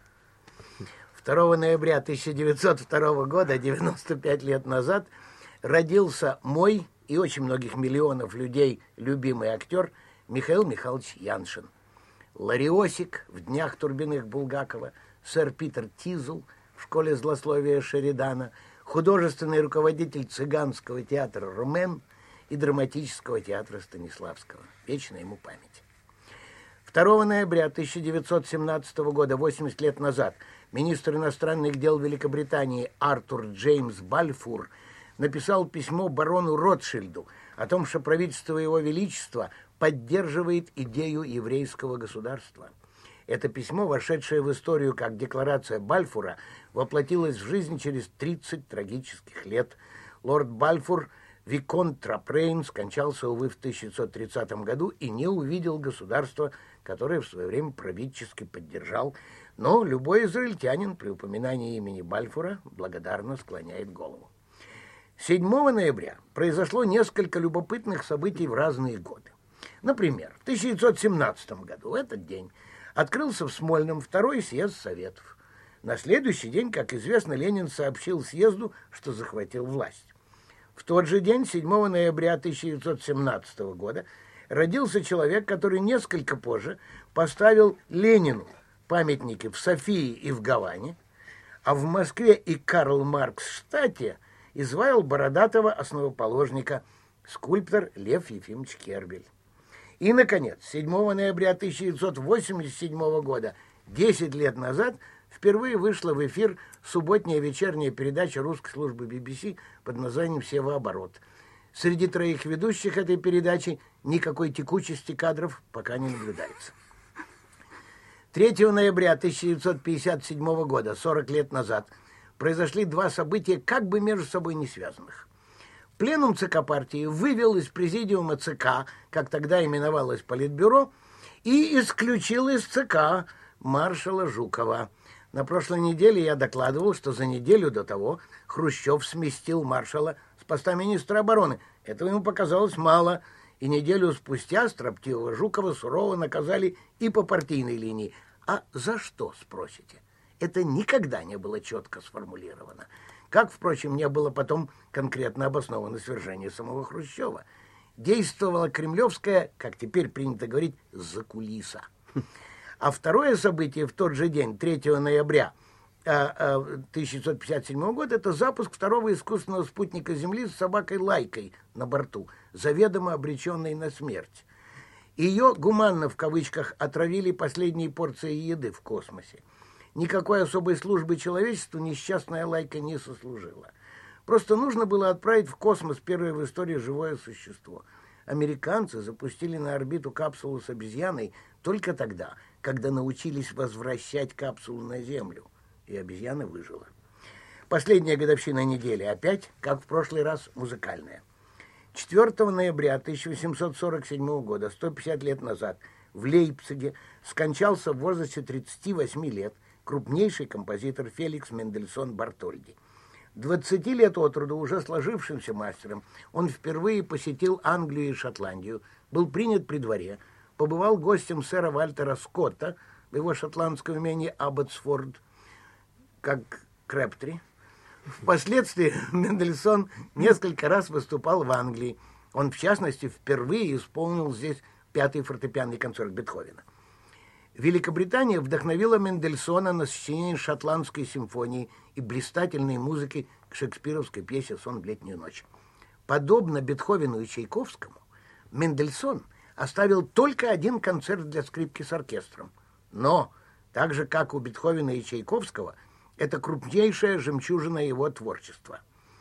Speaker 3: второго ноября тысяча девятьсот второго года, девяносто пять лет назад, родился мой и очень многих миллионов людей любимый актер Михаил Михайлович Яншин. Лариосик в «Днях Турбиных» Булгакова, сэр Питер Тизл в «Школе злословия» Шеридана, художественный руководитель цыганского театра «Румен» и драматического театра Станиславского. Вечная ему память. второго ноября тысяча девятьсот семнадцатого года, восемьдесят лет назад, министр иностранных дел Великобритании Артур Джеймс Бальфур написал письмо барону Ротшильду о том, что правительство Его Величества поддерживает идею еврейского государства. Это письмо, вошедшее в историю как декларация Бальфура, воплотилось в жизнь через тридцать трагических лет. Лорд Бальфур, виконт Трапрейн, скончался, увы, в тысяча девятьсот тридцатом году и не увидел государства, которое в свое время правительски поддержал. Но любой израильтянин при упоминании имени Бальфура благодарно склоняет голову. седьмого ноября произошло несколько любопытных событий в разные годы. Например, в тысяча девятьсот семнадцатом году, в этот день, открылся в Смольном второй съезд Советов. На следующий день, как известно, Ленин сообщил съезду, что захватил власть. В тот же день, седьмого ноября тысяча девятьсот семнадцатого года, родился человек, который несколько позже поставил Ленину памятники в Софии и в Гаване, а в Москве и Карл-Маркс-штате изваял бородатого основоположника скульптор Лев Ефимович Кербель. И, наконец, седьмого ноября тысяча девятьсот восемьдесят седьмого года, десять лет назад, впервые вышла в эфир субботняя вечерняя передача русской службы би би си под названием «Севооборот». Среди троих ведущих этой передачи никакой текучести кадров пока не наблюдается. третьего ноября тысяча девятьсот пятьдесят седьмого года, сорок лет назад, произошли два события, как бы между собой не связанных. Пленум ЦК партии вывел из президиума ЦК, как тогда именовалось Политбюро, и исключил из ЦК маршала Жукова. На прошлой неделе я докладывал, что за неделю до того Хрущев сместил маршала с поста министра обороны. Этого ему показалось мало, и неделю спустя строптивого Жукова сурово наказали и по партийной линии. А за что, спросите? Это никогда не было четко сформулировано. Как, впрочем, не было потом конкретно обосновано свержение самого Хрущева. Действовала кремлевская, как теперь принято говорить, закулиса. А второе событие в тот же день, третьего ноября тысяча девятьсот пятьдесят седьмого года, это запуск второго искусственного спутника Земли с собакой Лайкой на борту, заведомо обреченной на смерть. Ее гуманно, в кавычках, отравили последней порцией еды в космосе. Никакой особой службы человечеству несчастная Лайка не сослужила. Просто нужно было отправить в космос первое в истории живое существо. Американцы запустили на орбиту капсулу с обезьяной только тогда, когда научились возвращать капсулу на Землю. И обезьяна выжила. Последняя годовщина недели опять, как в прошлый раз, музыкальная. четвёртого ноября тысяча восемьсот сорок седьмого года, сто пятьдесят лет назад, в Лейпциге скончался в возрасте тридцати восьми лет крупнейший композитор Феликс Мендельсон Бартольди. двадцати лет от роду, уже сложившимся мастером, он впервые посетил Англию и Шотландию, был принят при дворе, побывал гостем сэра Вальтера Скотта в его шотландском имении Абботсфорд, как Крэптри. Впоследствии Мендельсон несколько раз выступал в Англии. Он, в частности, впервые исполнил здесь пятый фортепианный концерт Бетховена. Великобритания вдохновила Мендельсона на сочинение шотландской симфонии и блистательной музыки к шекспировской пьесе «Сон в летнюю ночь». Подобно Бетховену и Чайковскому, Мендельсон оставил только один концерт для скрипки с оркестром. Но, так же, как у Бетховена и Чайковского, это крупнейшая жемчужина его творчества.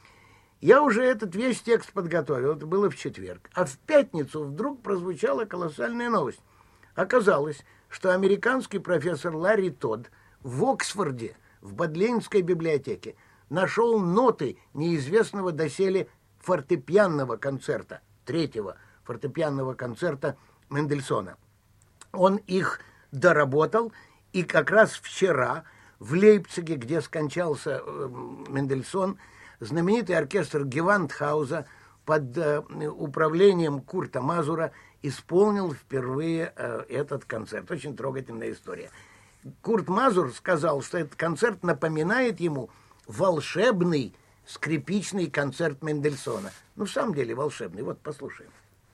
Speaker 3: Я уже этот весь текст подготовил, это было в четверг. А в пятницу вдруг прозвучала колоссальная новость. Оказалось, что американский профессор Ларри Тодд в Оксфорде, в Бодлейнской библиотеке, нашел ноты неизвестного доселе фортепианного концерта, третьего фортепианного концерта Мендельсона. Он их доработал, и как раз вчера в Лейпциге, где скончался э, Мендельсон, знаменитый оркестр Гевандхауза под э, управлением Курта Мазура исполнил впервые э, этот концерт. Очень трогательная история. Курт Мазур сказал, что этот концерт напоминает ему волшебный скрипичный концерт Мендельсона. Ну, в самом деле волшебный. Вот, послушаем.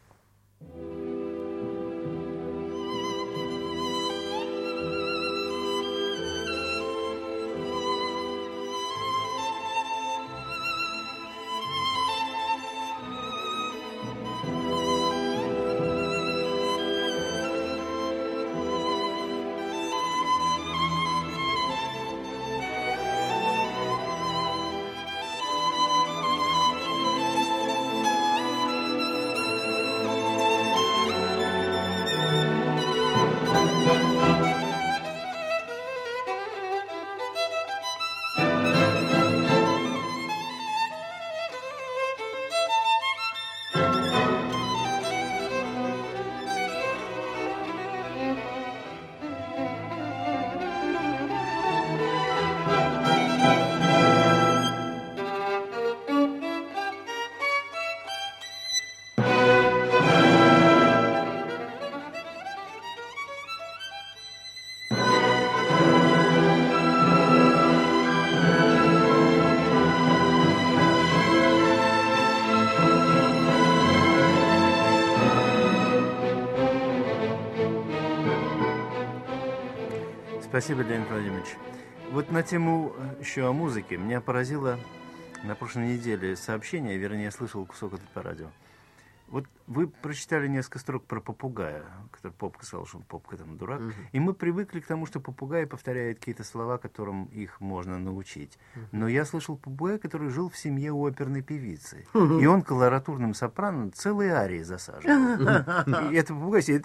Speaker 2: Спасибо, Леонид Владимирович. Вот на тему еще о музыке меня поразило на прошлой неделе сообщение, вернее, я слышал кусок это по радио. Вот вы прочитали несколько строк про попугая, который Попка сказал, что Попка там дурак. Uh-huh. И мы привыкли к тому, что попугай повторяет какие-то слова, которым их можно научить. Uh-huh. Но я слышал попугая, который жил в семье у оперной певицы. Uh-huh. И он колоратурным сопрано целые арии засаживал. Uh-huh. И этот попугай сидит...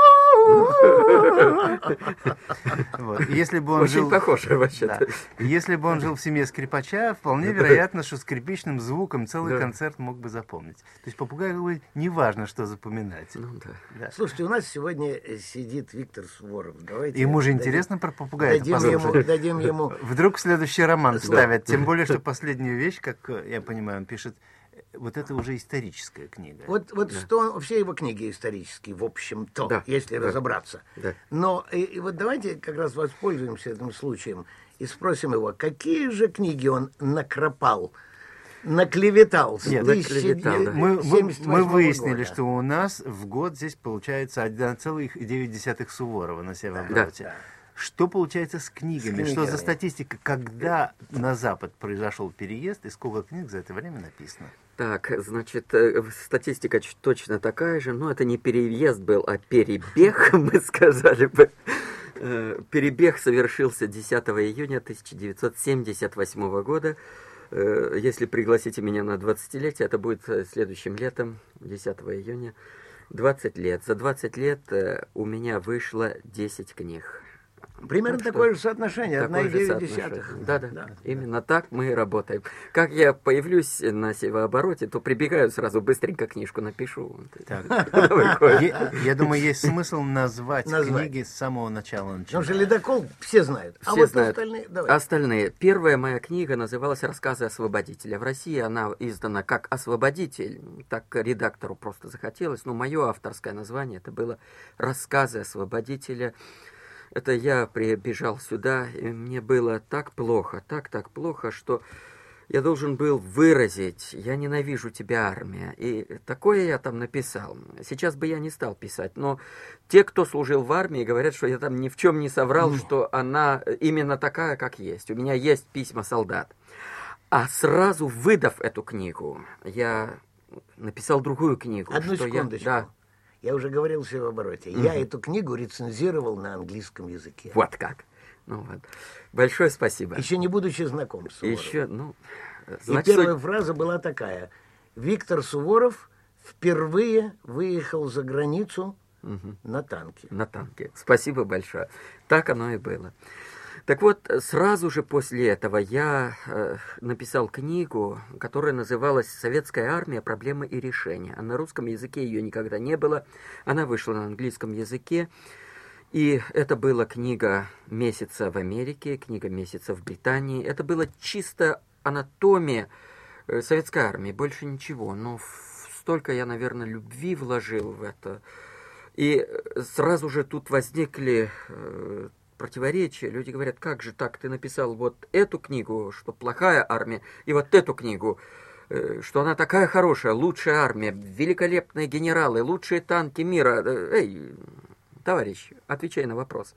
Speaker 2: Вот. Если бы он
Speaker 5: Очень
Speaker 2: жил...
Speaker 5: похоже вообще-то.
Speaker 2: Да. Если бы он жил в семье скрипача, вполне вероятно, что скрипичным звуком целый
Speaker 5: да.
Speaker 2: концерт мог бы запомнить. То есть попугай говорит, неважно, что запоминать.
Speaker 5: Ну, да.
Speaker 2: Да.
Speaker 3: Слушайте, у нас сегодня сидит Виктор Суворов. Давайте
Speaker 2: Ему же
Speaker 3: дадим,
Speaker 2: интересно про попугая
Speaker 3: дадим ему, дадим ему...
Speaker 2: Вдруг следующий роман
Speaker 3: Да.
Speaker 2: ставят. Тем более, что последнюю вещь, как я понимаю, он пишет вот это уже историческая книга.
Speaker 3: Вот, вот
Speaker 5: Да.
Speaker 3: что все его книги исторические, в общем-то,
Speaker 5: Да,
Speaker 3: если
Speaker 5: да.
Speaker 3: разобраться.
Speaker 5: Да.
Speaker 3: Но и, и вот давайте как раз воспользуемся этим случаем и спросим его, какие же книги он накропал, наклеветал с
Speaker 2: Нет,
Speaker 5: наклеветал, да.
Speaker 2: Мы, мы,
Speaker 3: семьдесят восьмого
Speaker 2: мы выяснили,
Speaker 3: года.
Speaker 2: что у нас в год здесь получается один целых девять десятых Суворова на северообороте.
Speaker 3: Да.
Speaker 2: Что получается с книгами?
Speaker 3: С
Speaker 2: Что за
Speaker 3: книгами.
Speaker 2: статистика, когда на Запад произошел переезд и сколько книг за это время написано?
Speaker 5: Так, значит, э, статистика ч- точно такая же, но это не переезд был, а перебег, мы сказали бы. Э, Перебег совершился десятого июня тысяча девятьсот семьдесят восьмого года. Э, Если пригласите меня на двадцатилетие, это будет э, следующим летом, десятого июня. двадцать лет. За двадцать лет э, у меня вышло десять книг.
Speaker 3: Примерно
Speaker 5: Так что
Speaker 3: такое же соотношение,
Speaker 5: Такое же
Speaker 3: одна целая девять
Speaker 5: соотношение.
Speaker 3: десятых.
Speaker 5: Да, да, именно так мы и работаем. Как я появлюсь на севообороте, то прибегаю сразу, быстренько книжку напишу.
Speaker 2: Так.
Speaker 5: Она выходит.
Speaker 2: Я, я думаю, есть смысл назвать,
Speaker 3: Назвать.
Speaker 2: книги с самого начала.
Speaker 3: Потому
Speaker 2: начиная.
Speaker 3: что «Ледокол» все знают. а
Speaker 5: Все
Speaker 3: вот
Speaker 5: знают.
Speaker 3: остальные... Давай.
Speaker 5: Остальные. Первая моя книга называлась «Рассказы освободителя». В России она издана как «Освободитель». Так редактору просто захотелось. Но мое авторское название это было «Рассказы освободителя». Это я прибежал сюда, и мне было так плохо, так-так плохо, что я должен был выразить: «Я ненавижу тебя, армия». И такое я там написал. Сейчас бы я не стал писать, но те, кто служил в армии, говорят, что я там ни в чем не соврал,
Speaker 3: Ну.
Speaker 5: что она именно такая, как есть. У меня есть письма солдат. А сразу выдав эту книгу, я написал другую книгу.
Speaker 3: Одну
Speaker 5: что я-
Speaker 3: секундочку.
Speaker 5: Да,
Speaker 3: Я уже говорил в «Севообороте». Я эту книгу рецензировал на английском языке.
Speaker 5: вот как. Ну, вот. Большое спасибо.
Speaker 3: Еще не будучи знаком с Суворовым.
Speaker 5: Еще, ну,
Speaker 3: И
Speaker 5: значит,
Speaker 3: первая
Speaker 5: суть-
Speaker 3: фраза была такая. Виктор Суворов впервые выехал за границу
Speaker 5: Мгм.
Speaker 3: на танке.
Speaker 5: на танке. Спасибо большое. Так оно и было. Так вот, сразу же после этого я э, написал книгу, которая называлась «Советская армия. Проблемы и решения». А на русском языке ее никогда не было. Она вышла на английском языке. И это была книга месяца в Америке, книга месяца в Британии. Это была чисто анатомия э, советской армии, больше ничего. Но в- столько я, наверное, любви вложил в это. И э, сразу же тут возникли э, противоречия. Люди говорят: как же так, ты написал вот эту книгу, что плохая армия, и вот эту книгу, э, что она такая хорошая, лучшая армия, великолепные генералы, лучшие танки мира. Э, Эй, товарищ, отвечай на вопрос.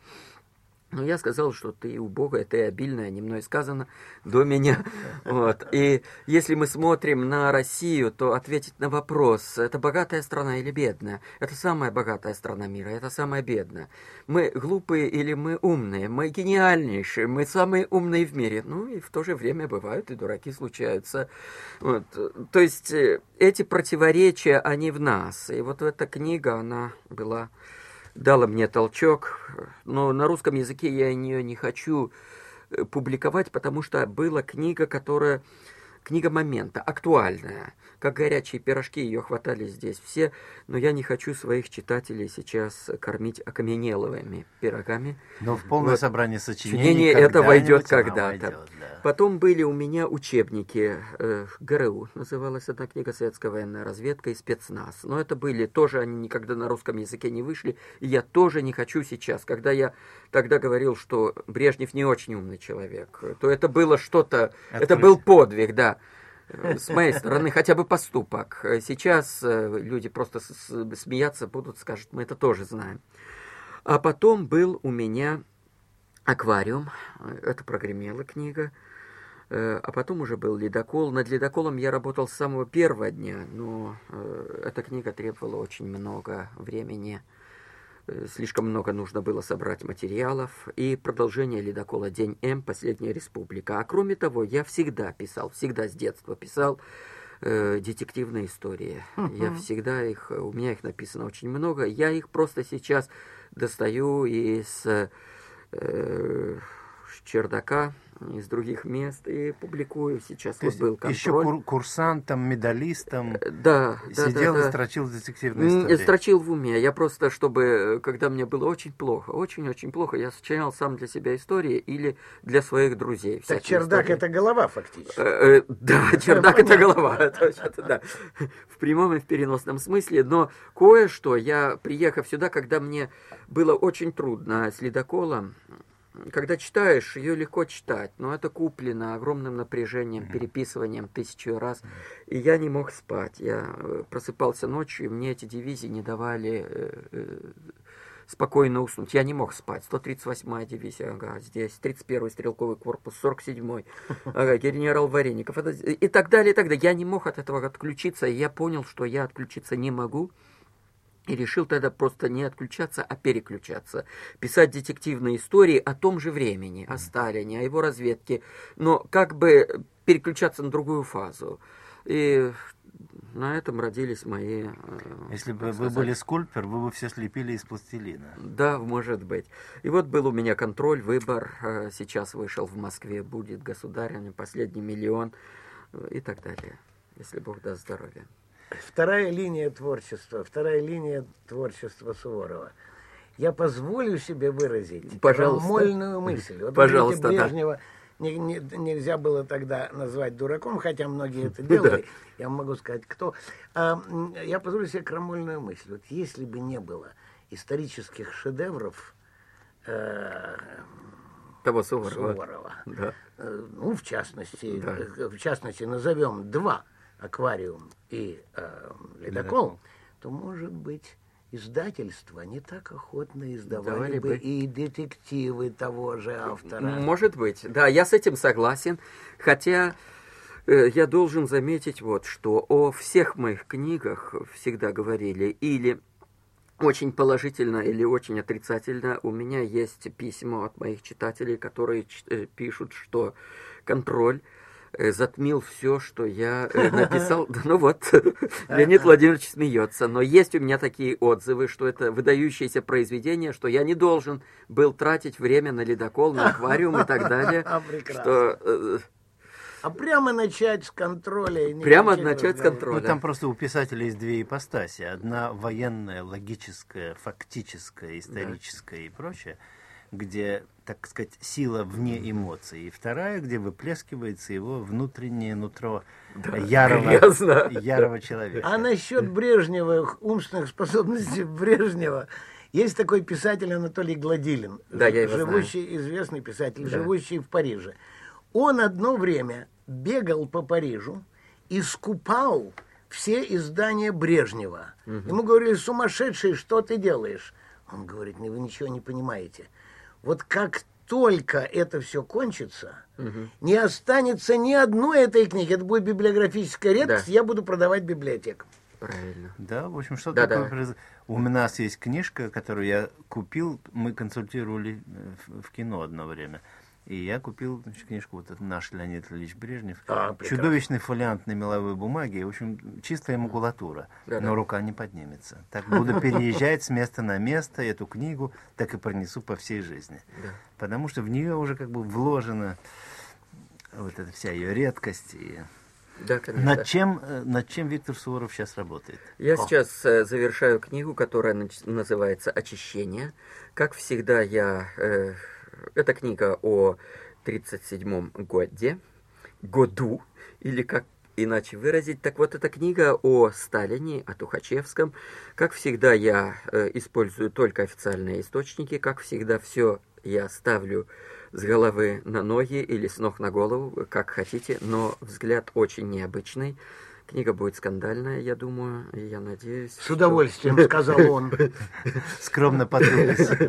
Speaker 5: Но я сказал, что ты убогая, ты обильная, не мной сказано, до меня. Вот. И если мы смотрим на Россию, то ответить на вопрос: это богатая страна или бедная? Это самая богатая страна мира, это самая бедная. Мы глупые или мы умные? Мы гениальнейшие, мы самые умные в мире. Ну и в то же время бывают и дураки случаются. Вот. То есть э, эти противоречия, они в нас. И вот эта книга, она была... дала мне толчок, но на русском языке я ее не хочу э, публиковать, потому что была книга, которая... Книга момента, актуальная. Как горячие пирожки, ее хватали здесь все, но я не хочу своих читателей сейчас кормить окаменелыми пирогами.
Speaker 2: Но в полное
Speaker 5: Вот.
Speaker 2: собрание сочинений
Speaker 5: Сочинение это войдет
Speaker 2: когда-нибудь оно
Speaker 5: когда-то.
Speaker 2: войдет, да.
Speaker 5: Потом были у меня учебники, э, ГРУ называлась одна книга, «Советская военная разведка» и «Спецназ». Но это были, тоже они никогда на русском языке не вышли, и я тоже не хочу сейчас. Когда я тогда говорил, что Брежнев не очень умный человек, то это было что-то, это
Speaker 2: Открыть.
Speaker 5: был подвиг, да. Э, С моей стороны, хотя бы поступок. Э, Сейчас э, люди просто с- с- смеяться будут, скажут: мы это тоже знаем. А потом был у меня «Аквариум», это прогремела книга. Э, А потом уже был «Ледокол». Над «Ледоколом» я работал с самого первого дня, но э, эта книга требовала очень много времени. Э, Слишком много нужно было собрать материалов. И продолжение «Ледокола», «День М», «Последняя республика». А кроме того, я всегда писал, всегда с детства писал э, детективные истории. Я всегда их, у меня их написано очень много. Я их просто сейчас достаю из э, чердака из других мест и публикую сейчас.
Speaker 2: То
Speaker 5: Вот
Speaker 2: есть
Speaker 5: был контроль.
Speaker 2: еще кур- курсантом, медалистом
Speaker 5: Да,
Speaker 2: сидел
Speaker 5: да, да,
Speaker 2: и
Speaker 5: да.
Speaker 2: строчил детективные истории.
Speaker 5: Строчил в уме. Я просто, чтобы, когда мне было очень плохо, очень-очень плохо, я сочинял сам для себя истории или для своих друзей.
Speaker 3: Так чердак
Speaker 5: истории.
Speaker 3: это голова фактически.
Speaker 5: Э, э, Да, чердак это голова. Это вообще-то да. В прямом и в переносном смысле. Но кое-что, я, приехав сюда, когда мне было очень трудно с ледоколом, когда читаешь, ее легко читать, но это куплено огромным напряжением, переписыванием тысячу раз, и я не мог спать. Я просыпался ночью, и мне эти дивизии не давали э, э, спокойно уснуть. Я не мог спать. сто тридцать восьмая дивизия, ага, здесь, тридцать первый стрелковый корпус, сорок седьмой, ага, генерал Вареников, это, и так далее, и так далее. Я не мог от этого отключиться, и я понял, что я отключиться не могу. И решил тогда просто не отключаться, а переключаться. Писать детективные истории о том же времени, о Сталине, о его разведке, но как бы переключаться на другую фазу. И на этом родились мои...
Speaker 2: Если бы вы были скульптор, вы бы все слепили из пластилина.
Speaker 5: Да, может быть. И вот был у меня контроль, выбор. Сейчас вышел в Москве, будет государем, последний миллион и так далее. Если Бог даст здоровья.
Speaker 3: Вторая линия творчества, вторая линия творчества Суворова. Я позволю себе выразить крамольную мысль. Вот
Speaker 5: Пожалуйста,
Speaker 3: видите, Брежнева не, не, нельзя было тогда назвать дураком, хотя многие это делали. Я могу сказать, кто. А, я позволю себе крамольную мысль. Вот если бы не было исторических шедевров э,
Speaker 5: того Суворова,
Speaker 3: Суворова
Speaker 5: да.
Speaker 3: э, ну, в частности,
Speaker 5: Да.
Speaker 3: э, в частности, назовем два. Аквариум и э, ледокол, то, может быть, издательства не так охотно издавали
Speaker 5: Давали
Speaker 3: бы
Speaker 5: бы.
Speaker 3: и детективы того же автора.
Speaker 5: Может быть, да, я с этим согласен, хотя э, я должен заметить вот, что о всех моих книгах всегда говорили или очень положительно, или очень отрицательно. У меня есть письма от моих читателей, которые э, пишут, что контроль затмил все, что я написал. Ну вот, Леонид Владимирович смеется. Но есть у меня такие отзывы, что это выдающееся произведение, что я не должен был тратить время на ледокол, на аквариум и так далее. Что,
Speaker 3: а прямо начать с контроля.
Speaker 5: Прямо начать с контроля.
Speaker 2: Ну, там просто у писателя есть две ипостаси. Одна военная, логическая, фактическая, историческая, да, и прочее, где, так сказать, сила вне эмоций. И вторая, где выплескивается его внутреннее нутро, да, ярого, ярого человека.
Speaker 3: А насчет Брежнева, умственных способностей Брежнева, есть такой писатель Анатолий Гладилин,
Speaker 5: да, я его
Speaker 3: живущий,
Speaker 5: знаю.
Speaker 3: известный писатель, да, живущий в Париже. Он одно время бегал по Парижу и скупал все издания Брежнева. Угу. Ему говорили: сумасшедший, что ты делаешь? Он говорит: вы ничего не понимаете. Вот как только это все кончится, угу, не останется ни одной этой книги. Это будет библиографическая редкость, да, я буду продавать библиотекам.
Speaker 5: Правильно.
Speaker 2: Да, в общем, что
Speaker 5: да,
Speaker 2: такое?
Speaker 5: Да.
Speaker 2: У нас есть книжка, которую я купил, мы консультировали в, в кино одно время. И я купил, значит, книжку, вот это наш Леонид Ильич Брежнев. А, чудовищный фолиант на меловой бумаге. В общем, чистая макулатура. Да, но да, рука не поднимется. Так буду переезжать с места на место эту книгу, так и пронесу по всей жизни. Да. Потому что в нее уже как бы вложена вот эта вся ее редкость. И...
Speaker 5: Да,
Speaker 2: над, чем, над чем Виктор Суворов сейчас работает?
Speaker 5: Я О. сейчас э, завершаю книгу, которая называется «Очищение». Как всегда, я... Э, Это книга о тридцать седьмом годе, году, или как иначе выразить. Так вот, эта книга о Сталине, о Тухачевском. Как всегда, я э, использую только официальные источники. Как всегда, все я ставлю с головы на ноги или с ног на голову, как хотите, но взгляд очень необычный. Книга будет скандальная, я думаю, и я надеюсь...
Speaker 3: С удовольствием, сказал он.
Speaker 2: Скромно потупился.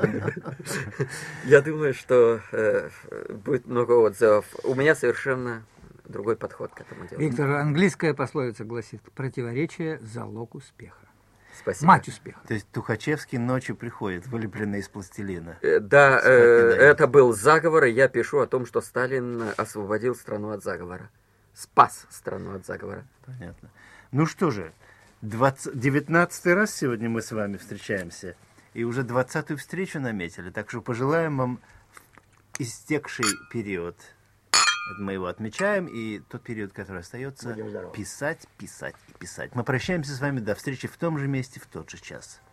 Speaker 5: Я думаю, что э, будет много отзывов. У меня совершенно другой подход к этому делу.
Speaker 4: Виктор, английская пословица гласит: противоречие – залог успеха.
Speaker 5: Спасибо.
Speaker 4: Мать успеха.
Speaker 2: То есть Тухачевский ночью приходит, вылепленный из пластилина.
Speaker 5: Э, да, э, это был заговор, и я пишу о том, что Сталин освободил страну от заговора. Спас страну от заговора.
Speaker 2: Понятно. Ну что же, девятнадцатый раз сегодня мы с вами встречаемся, и уже двадцатую встречу наметили, так что пожелаем вам истекший период Мы его отмечаем, и тот период, который остается, писать, писать и писать. Мы прощаемся с вами до встречи в том же месте, в тот же час.